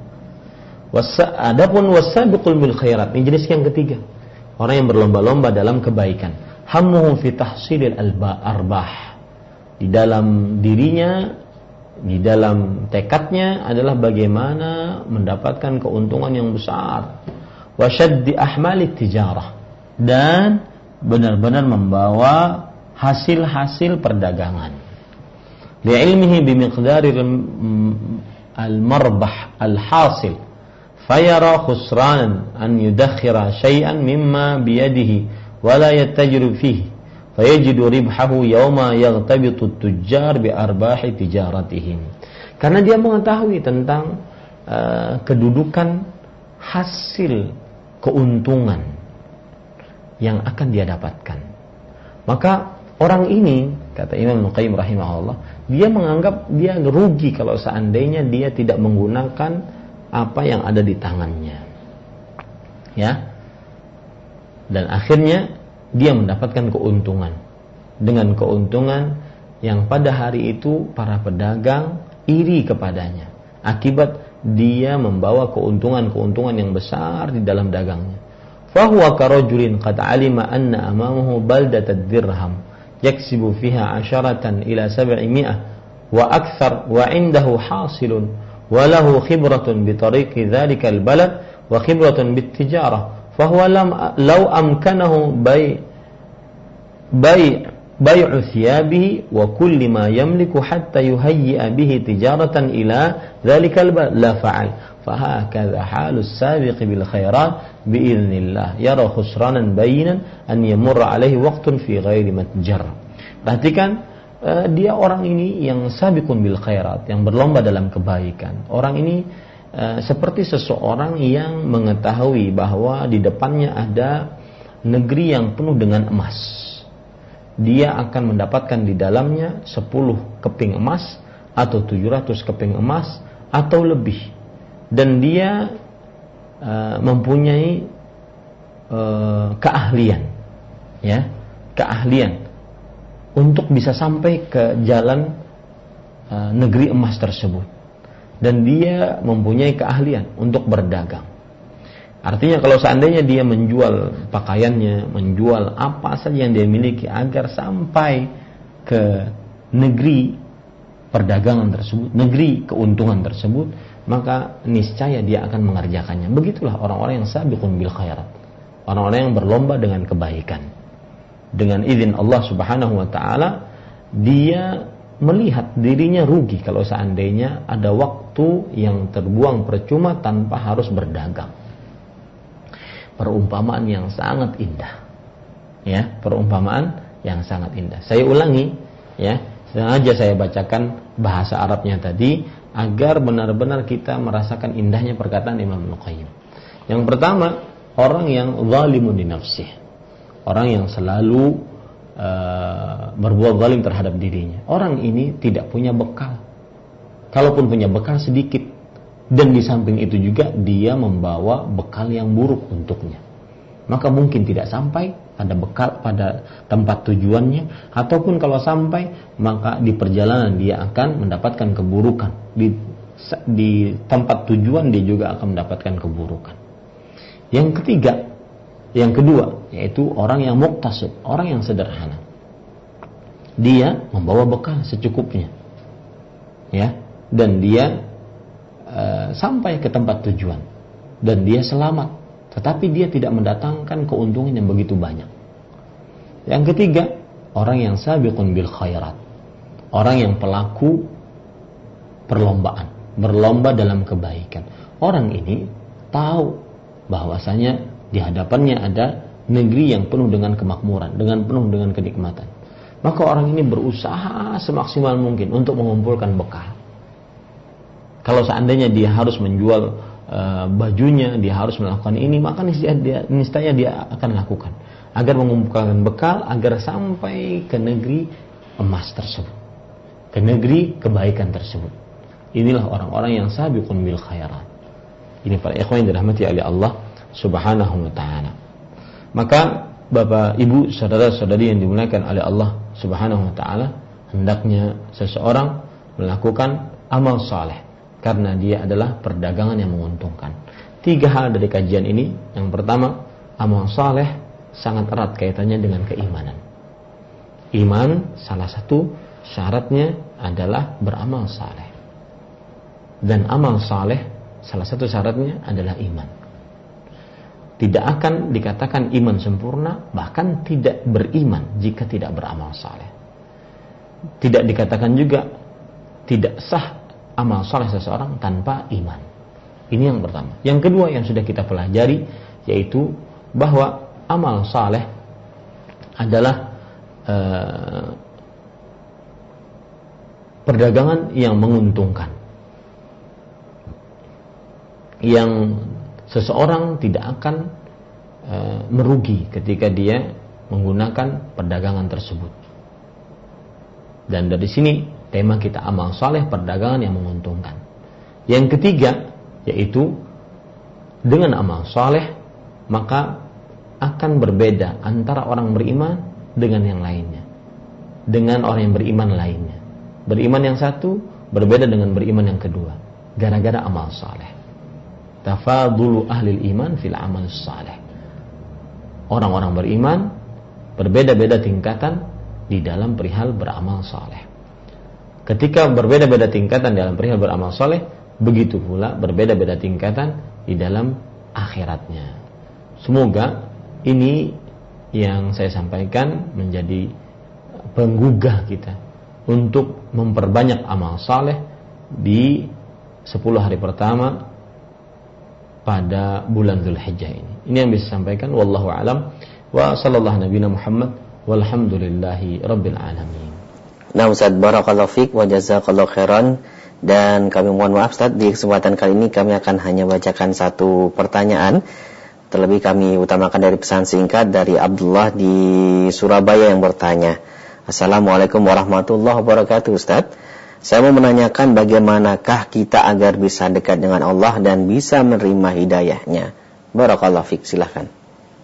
Wasa, adapun wasabiqul bil khairat, ini jenis yang ketiga, orang yang berlomba-lomba dalam kebaikan. Hammuhu fi tahsilil arbah. Di dalam dirinya, di dalam tekadnya adalah bagaimana mendapatkan keuntungan yang besar. Wa syaddi ahmalit tijarah, dan benar-benar membawa hasil-hasil perdagangan. Li'ilmihi bimiqdari al-marbah al-hasil, fayara khusranan an yudakhira syai'an mimma biyadihi wa la yattajiru fihi. Fayajidu ribhahu yawma yaghtabitu at-tujjar bi arbahi tijaratihim. Karena dia mengetahui tentang uh, kedudukan hasil keuntungan yang akan dia dapatkan. Maka orang ini, kata Imam Ibnu Qayyim rahimahullah, dia menganggap dia rugi kalau seandainya dia tidak menggunakan apa yang ada di tangannya. Ya. Dan akhirnya dia mendapatkan keuntungan, dengan keuntungan yang pada hari itu para pedagang iri kepadanya akibat dia membawa keuntungan-keuntungan yang besar di dalam dagangnya. Fahuwa karajulin qad alima anna amamahu baldatad dirham yaksibu fiha asharatan ila sab'imi'ah wa akthar wa indahu hasilun wa lahu khibratun bi tariqi dhalikal balad wa khibratun bit tijarah. فهو لم لو أمكنه بيع بيع bai'u thiyabihi wa kulli ma yamliku hatta yuhayyi'a bihi tijaratan ila dhalikal bab la fa'al fahakadha halus sabiq bil khairat biiznillah yara khusranan bayinan an yamurra alaihi waqtun fi ghairi matjar. Perhatikan, uh, dia orang ini yang sabiqun bil khairat, yang berlomba dalam kebaikan. Orang ini uh, seperti seseorang yang mengetahui bahwa di depannya ada negeri yang penuh dengan emas. Dia akan mendapatkan di dalamnya sepuluh keping emas atau tujuh ratus keping emas atau lebih. Dan dia uh, mempunyai uh, keahlian, ya, keahlian untuk bisa sampai ke jalan uh, negeri emas tersebut. Dan dia mempunyai keahlian untuk berdagang. Artinya kalau seandainya dia menjual pakaiannya, menjual apa saja yang dia miliki agar sampai ke negeri perdagangan tersebut, negeri keuntungan tersebut, maka niscaya dia akan mengerjakannya. Begitulah orang-orang yang sabiqun bil khairat, orang-orang yang berlomba dengan kebaikan. Dengan izin Allah Subhanahu wa taala, dia melihat dirinya rugi kalau seandainya ada waktu yang terbuang percuma tanpa harus berdagang. Perumpamaan yang sangat indah, ya, perumpamaan yang sangat indah. Saya ulangi, ya, sengaja saya bacakan bahasa Arabnya tadi agar benar-benar kita merasakan indahnya perkataan Imam Al-Qayyim. Yang pertama, orang yang zalimun li nafsih, orang yang selalu uh, berbuat zalim terhadap dirinya. Orang ini tidak punya bekal, kalaupun punya bekal sedikit. Dan di samping itu juga dia membawa bekal yang buruk untuknya. Maka mungkin tidak sampai pada bekal pada tempat tujuannya, ataupun kalau sampai maka di perjalanan dia akan mendapatkan keburukan. Di, di tempat tujuan dia juga akan mendapatkan keburukan. Yang ketiga, yang kedua, yaitu orang yang muktasib, orang yang sederhana. Dia membawa bekal secukupnya, ya, dan dia Uh, sampai ke tempat tujuan dan dia selamat, tetapi dia tidak mendatangkan keuntungan yang begitu banyak. Yang ketiga, orang yang sabiqun bil khairat, orang yang pelaku perlombaan, berlomba dalam kebaikan. Orang ini tahu bahwasanya di hadapannya ada negeri yang penuh dengan kemakmuran, dengan penuh dengan kenikmatan. Maka orang ini berusaha semaksimal mungkin untuk mengumpulkan bekal. Kalau seandainya dia harus menjual uh, bajunya, dia harus melakukan ini, maka niscaya dia, niscaya dia akan lakukan agar mengumpulkan bekal agar sampai ke negeri emas tersebut, ke negeri kebaikan tersebut. Inilah orang-orang yang sabiqun bil khairat. Ini para ikhwan yang dirahmati oleh Allah Subhanahu wa taala. Maka Bapak, Ibu, saudara-saudari yang dimuliakan oleh Allah Subhanahu wa taala, hendaknya seseorang melakukan amal saleh karena dia adalah perdagangan yang menguntungkan. Tiga hal dari kajian ini. Yang pertama, amal saleh sangat erat kaitannya dengan keimanan. Iman salah satu syaratnya adalah beramal saleh. Dan amal saleh salah satu syaratnya adalah iman. Tidak akan dikatakan iman sempurna, bahkan tidak beriman jika tidak beramal saleh. Tidak dikatakan juga tidak sah amal saleh seseorang tanpa iman. Ini yang pertama. Yang kedua yang sudah kita pelajari, yaitu bahwa amal saleh adalah uh, perdagangan yang menguntungkan, yang seseorang tidak akan uh, merugi ketika dia menggunakan perdagangan tersebut. Dan dari sini tema kita amal saleh, perdagangan yang menguntungkan. Yang ketiga, yaitu dengan amal saleh maka akan berbeda antara orang beriman dengan yang lainnya, dengan orang yang beriman lainnya. Beriman yang satu berbeda dengan beriman yang kedua, gara-gara amal saleh. Tafadulu ahlil iman fil amal saleh. Orang-orang beriman berbeda-beda tingkatan di dalam perihal beramal saleh. Ketika berbeda-beda tingkatan dalam perihal beramal soleh, begitu pula berbeda-beda tingkatan di dalam akhiratnya. Semoga ini yang saya sampaikan menjadi penggugah kita untuk memperbanyak amal saleh di sepuluh hari pertama pada bulan Dzulhijjah ini. Ini yang bisa sampaikan, wallahu alam, wa sallallahu nabiyana Muhammad walhamdulillahi rabbil alamin. Nah Ustaz, barakallahu fiik wa jazakallahu khairan. Dan kami mohon maaf Ustaz, di kesempatan kali ini kami akan hanya bacakan satu pertanyaan. Terlebih kami utamakan dari pesan singkat dari Abdullah di Surabaya yang bertanya, Assalamualaikum warahmatullahi wabarakatuh Ustaz. Saya mau menanyakan bagaimanakah kita agar bisa dekat dengan Allah dan bisa menerima hidayahnya. Barakallahu fiik, silakan.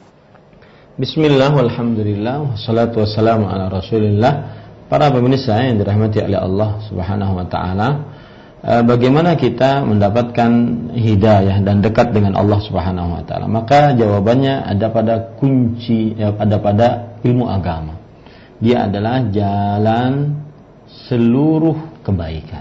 Bismillah, walhamdulillah, wassalatu wassalamu ala rasulillah. Para pemirsa yang dirahmati oleh Allah subhanahu wa ta'ala, bagaimana kita mendapatkan hidayah dan dekat dengan Allah subhanahu wa ta'ala? Maka jawabannya ada pada kunci, ada pada ilmu agama. Dia adalah jalan seluruh kebaikan.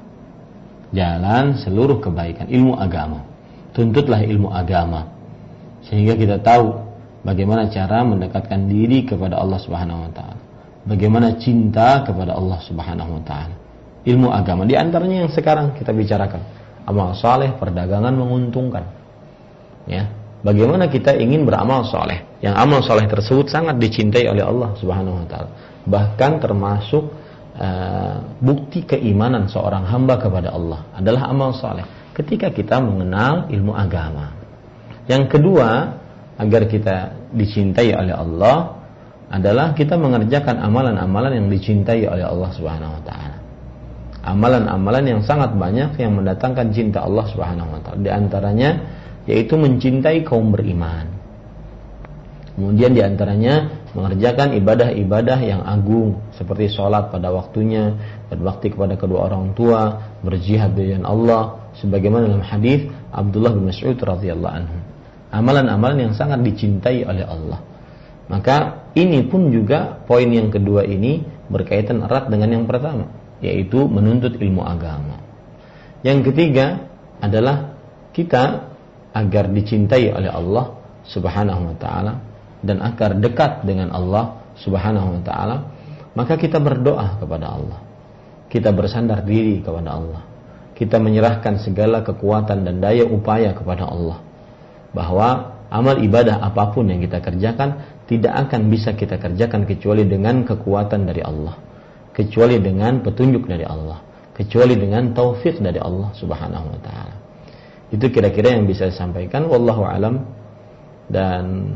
Jalan seluruh kebaikan, ilmu agama. Tuntutlah ilmu agama sehingga kita tahu bagaimana cara mendekatkan diri kepada Allah subhanahu wa ta'ala, bagaimana cinta kepada Allah subhanahu wa ta'ala. Ilmu agama, di antaranya yang sekarang kita bicarakan, amal saleh, perdagangan menguntungkan. Ya, bagaimana kita ingin beramal saleh, yang amal saleh tersebut sangat dicintai oleh Allah subhanahu wa ta'ala. Bahkan termasuk uh, bukti keimanan seorang hamba kepada Allah adalah amal saleh ketika kita mengenal ilmu agama. Yang kedua, agar kita dicintai oleh Allah adalah kita mengerjakan amalan-amalan yang dicintai oleh Allah subhanahu wa ta'ala. Amalan-amalan yang sangat banyak yang mendatangkan cinta Allah subhanahu wa ta'ala. Di antaranya yaitu mencintai kaum beriman. Kemudian di antaranya mengerjakan ibadah-ibadah yang agung seperti sholat pada waktunya, berbakti kepada kedua orang tua, berjihad di jalan Allah, sebagaimana dalam hadis Abdullah bin Mas'ud radhiyallahu anhu. Amalan-amalan yang sangat dicintai oleh Allah. Maka ini pun juga poin yang kedua ini berkaitan erat dengan yang pertama, yaitu menuntut ilmu agama. Yang ketiga adalah kita agar dicintai oleh Allah subhanahu wa ta'ala dan agar dekat dengan Allah subhanahu wa ta'ala, maka kita berdoa kepada Allah, kita bersandar diri kepada Allah, kita menyerahkan segala kekuatan dan daya upaya kepada Allah, bahwa amal ibadah apapun yang kita kerjakan tidak akan bisa kita kerjakan kecuali dengan kekuatan dari Allah, kecuali dengan petunjuk dari Allah, kecuali dengan taufik dari Allah subhanahu wa ta'ala. Itu kira-kira yang bisa disampaikan, wallahu alam. Dan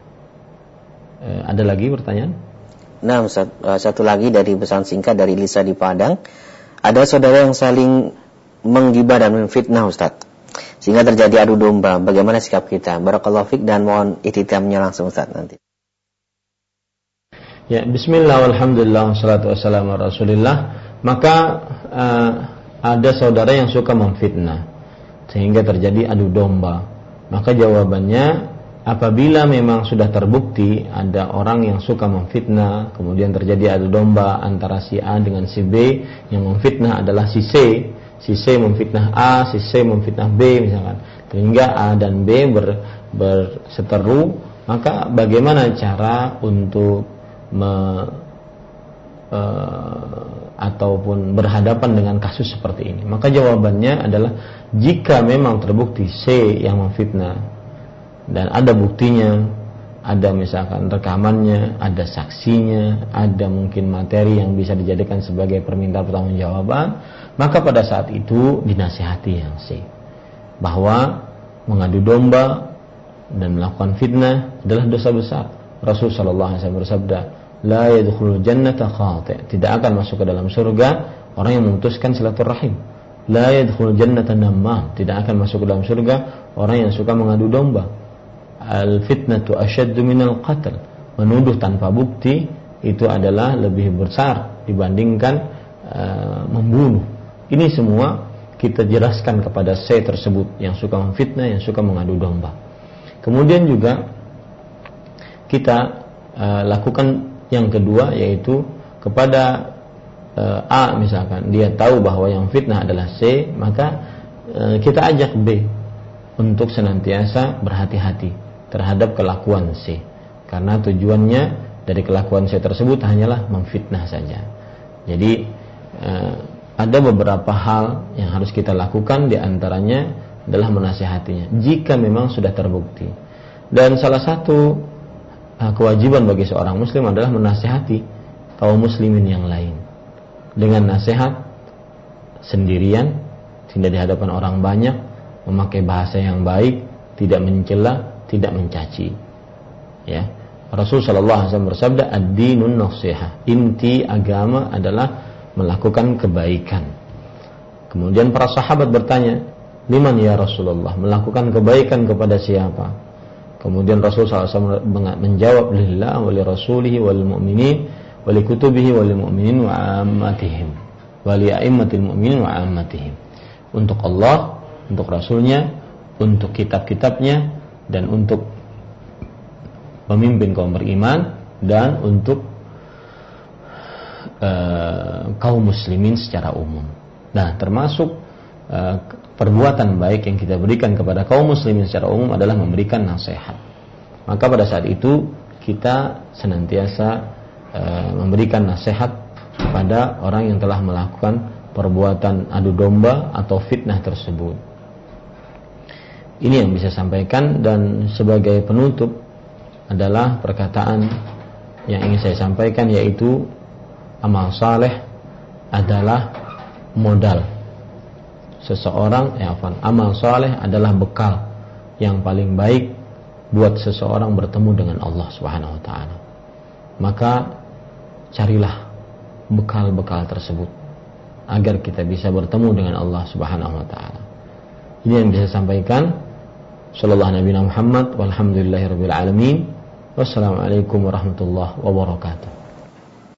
eh, ada lagi pertanyaan? Nah, satu lagi dari pesan singkat dari Lisa di Padang. Ada saudara yang saling menggibah dan menfitnah Ustaz, sehingga terjadi adu domba. Bagaimana sikap kita? Barakallahu fiik, dan mohon ihtitamnya langsung Ustaz nanti. Ya, bismillah, walhamdulillah, wassalatu wassalamu ala rasulillah. Maka uh, ada saudara yang suka memfitnah sehingga terjadi adu domba. Maka jawabannya, apabila memang sudah terbukti ada orang yang suka memfitnah, kemudian terjadi adu domba antara si A dengan si B, yang memfitnah adalah si C, si C memfitnah A, si C memfitnah B misalkan, sehingga A dan B ber, berseteru, maka bagaimana cara untuk me, uh, ataupun berhadapan dengan kasus seperti ini? Maka jawabannya adalah, jika memang terbukti C yang memfitnah dan ada buktinya, ada misalkan rekamannya, ada saksinya, ada mungkin materi yang bisa dijadikan sebagai permintaan pertanggungjawaban, maka pada saat itu dinasihati yang C, bahwa mengadu domba dan melakukan fitnah adalah dosa besar. Rasul sallallahu alaihi wasallam bersabda, la yadkhulul jannata khati', tidak akan masuk ke dalam surga orang yang memutuskan silaturahim. La yadkhulul jannata namam, tidak akan masuk ke dalam surga orang yang suka mengadu domba. Al fitnatu asyaddu minal qatl, menuduh tanpa bukti itu adalah lebih besar dibandingkan uh, membunuh. Ini semua kita jelaskan kepada C tersebut yang suka memfitnah, yang suka mengadu domba. Kemudian juga kita uh, lakukan yang kedua, yaitu kepada uh, A misalkan, dia tahu bahwa yang fitnah adalah C, maka uh, kita ajak B untuk senantiasa berhati-hati terhadap kelakuan C, karena tujuannya dari kelakuan saya tersebut hanyalah memfitnah saja. Jadi eh, ada beberapa hal yang harus kita lakukan, di antaranya adalah menasihatinya jika memang sudah terbukti. Dan salah satu eh, kewajiban bagi seorang muslim adalah menasihati kaum muslimin yang lain dengan nasihat sendirian, tidak di hadapan orang banyak, memakai bahasa yang baik, tidak mencela, tidak mencaci. Ya, Rasul Shallallahu Alaihi Wasallam bersabda, ad-dinun nasiha, inti agama adalah melakukan kebaikan. Kemudian para sahabat bertanya, liman ya Rasulullah, melakukan kebaikan kepada siapa? Kemudian Rasul Shallallahu Alaihi Wasallam menjawab, lillah wa li rasulihi wal mu'minin wa li kutubihi wal mu'minin wa ammatihim wa li a'immatil mu'minin wa ammatihim. Untuk Allah, untuk Rasulnya, untuk kitab-kitabnya, dan untuk pemimpin kaum beriman, dan untuk uh, kaum muslimin secara umum. Nah, termasuk uh, perbuatan baik yang kita berikan kepada kaum muslimin secara umum adalah memberikan nasihat. Maka pada saat itu kita senantiasa uh, memberikan nasihat kepada orang yang telah melakukan perbuatan adu domba atau fitnah tersebut. Ini yang bisa sampaikan, dan sebagai penutup adalah perkataan yang ingin saya sampaikan, yaitu amal saleh adalah modal seseorang, ya afwan, amal saleh adalah bekal yang paling baik buat seseorang bertemu dengan Allah Subhanahu wa taala. Maka carilah bekal-bekal tersebut agar kita bisa bertemu dengan Allah Subhanahu wa taala. Ini yang bisa saya sampaikan. Sallallahu Nabi Muhammad walhamdulillahirabbil alamin. Wassalamualaikum warahmatullahi wabarakatuh.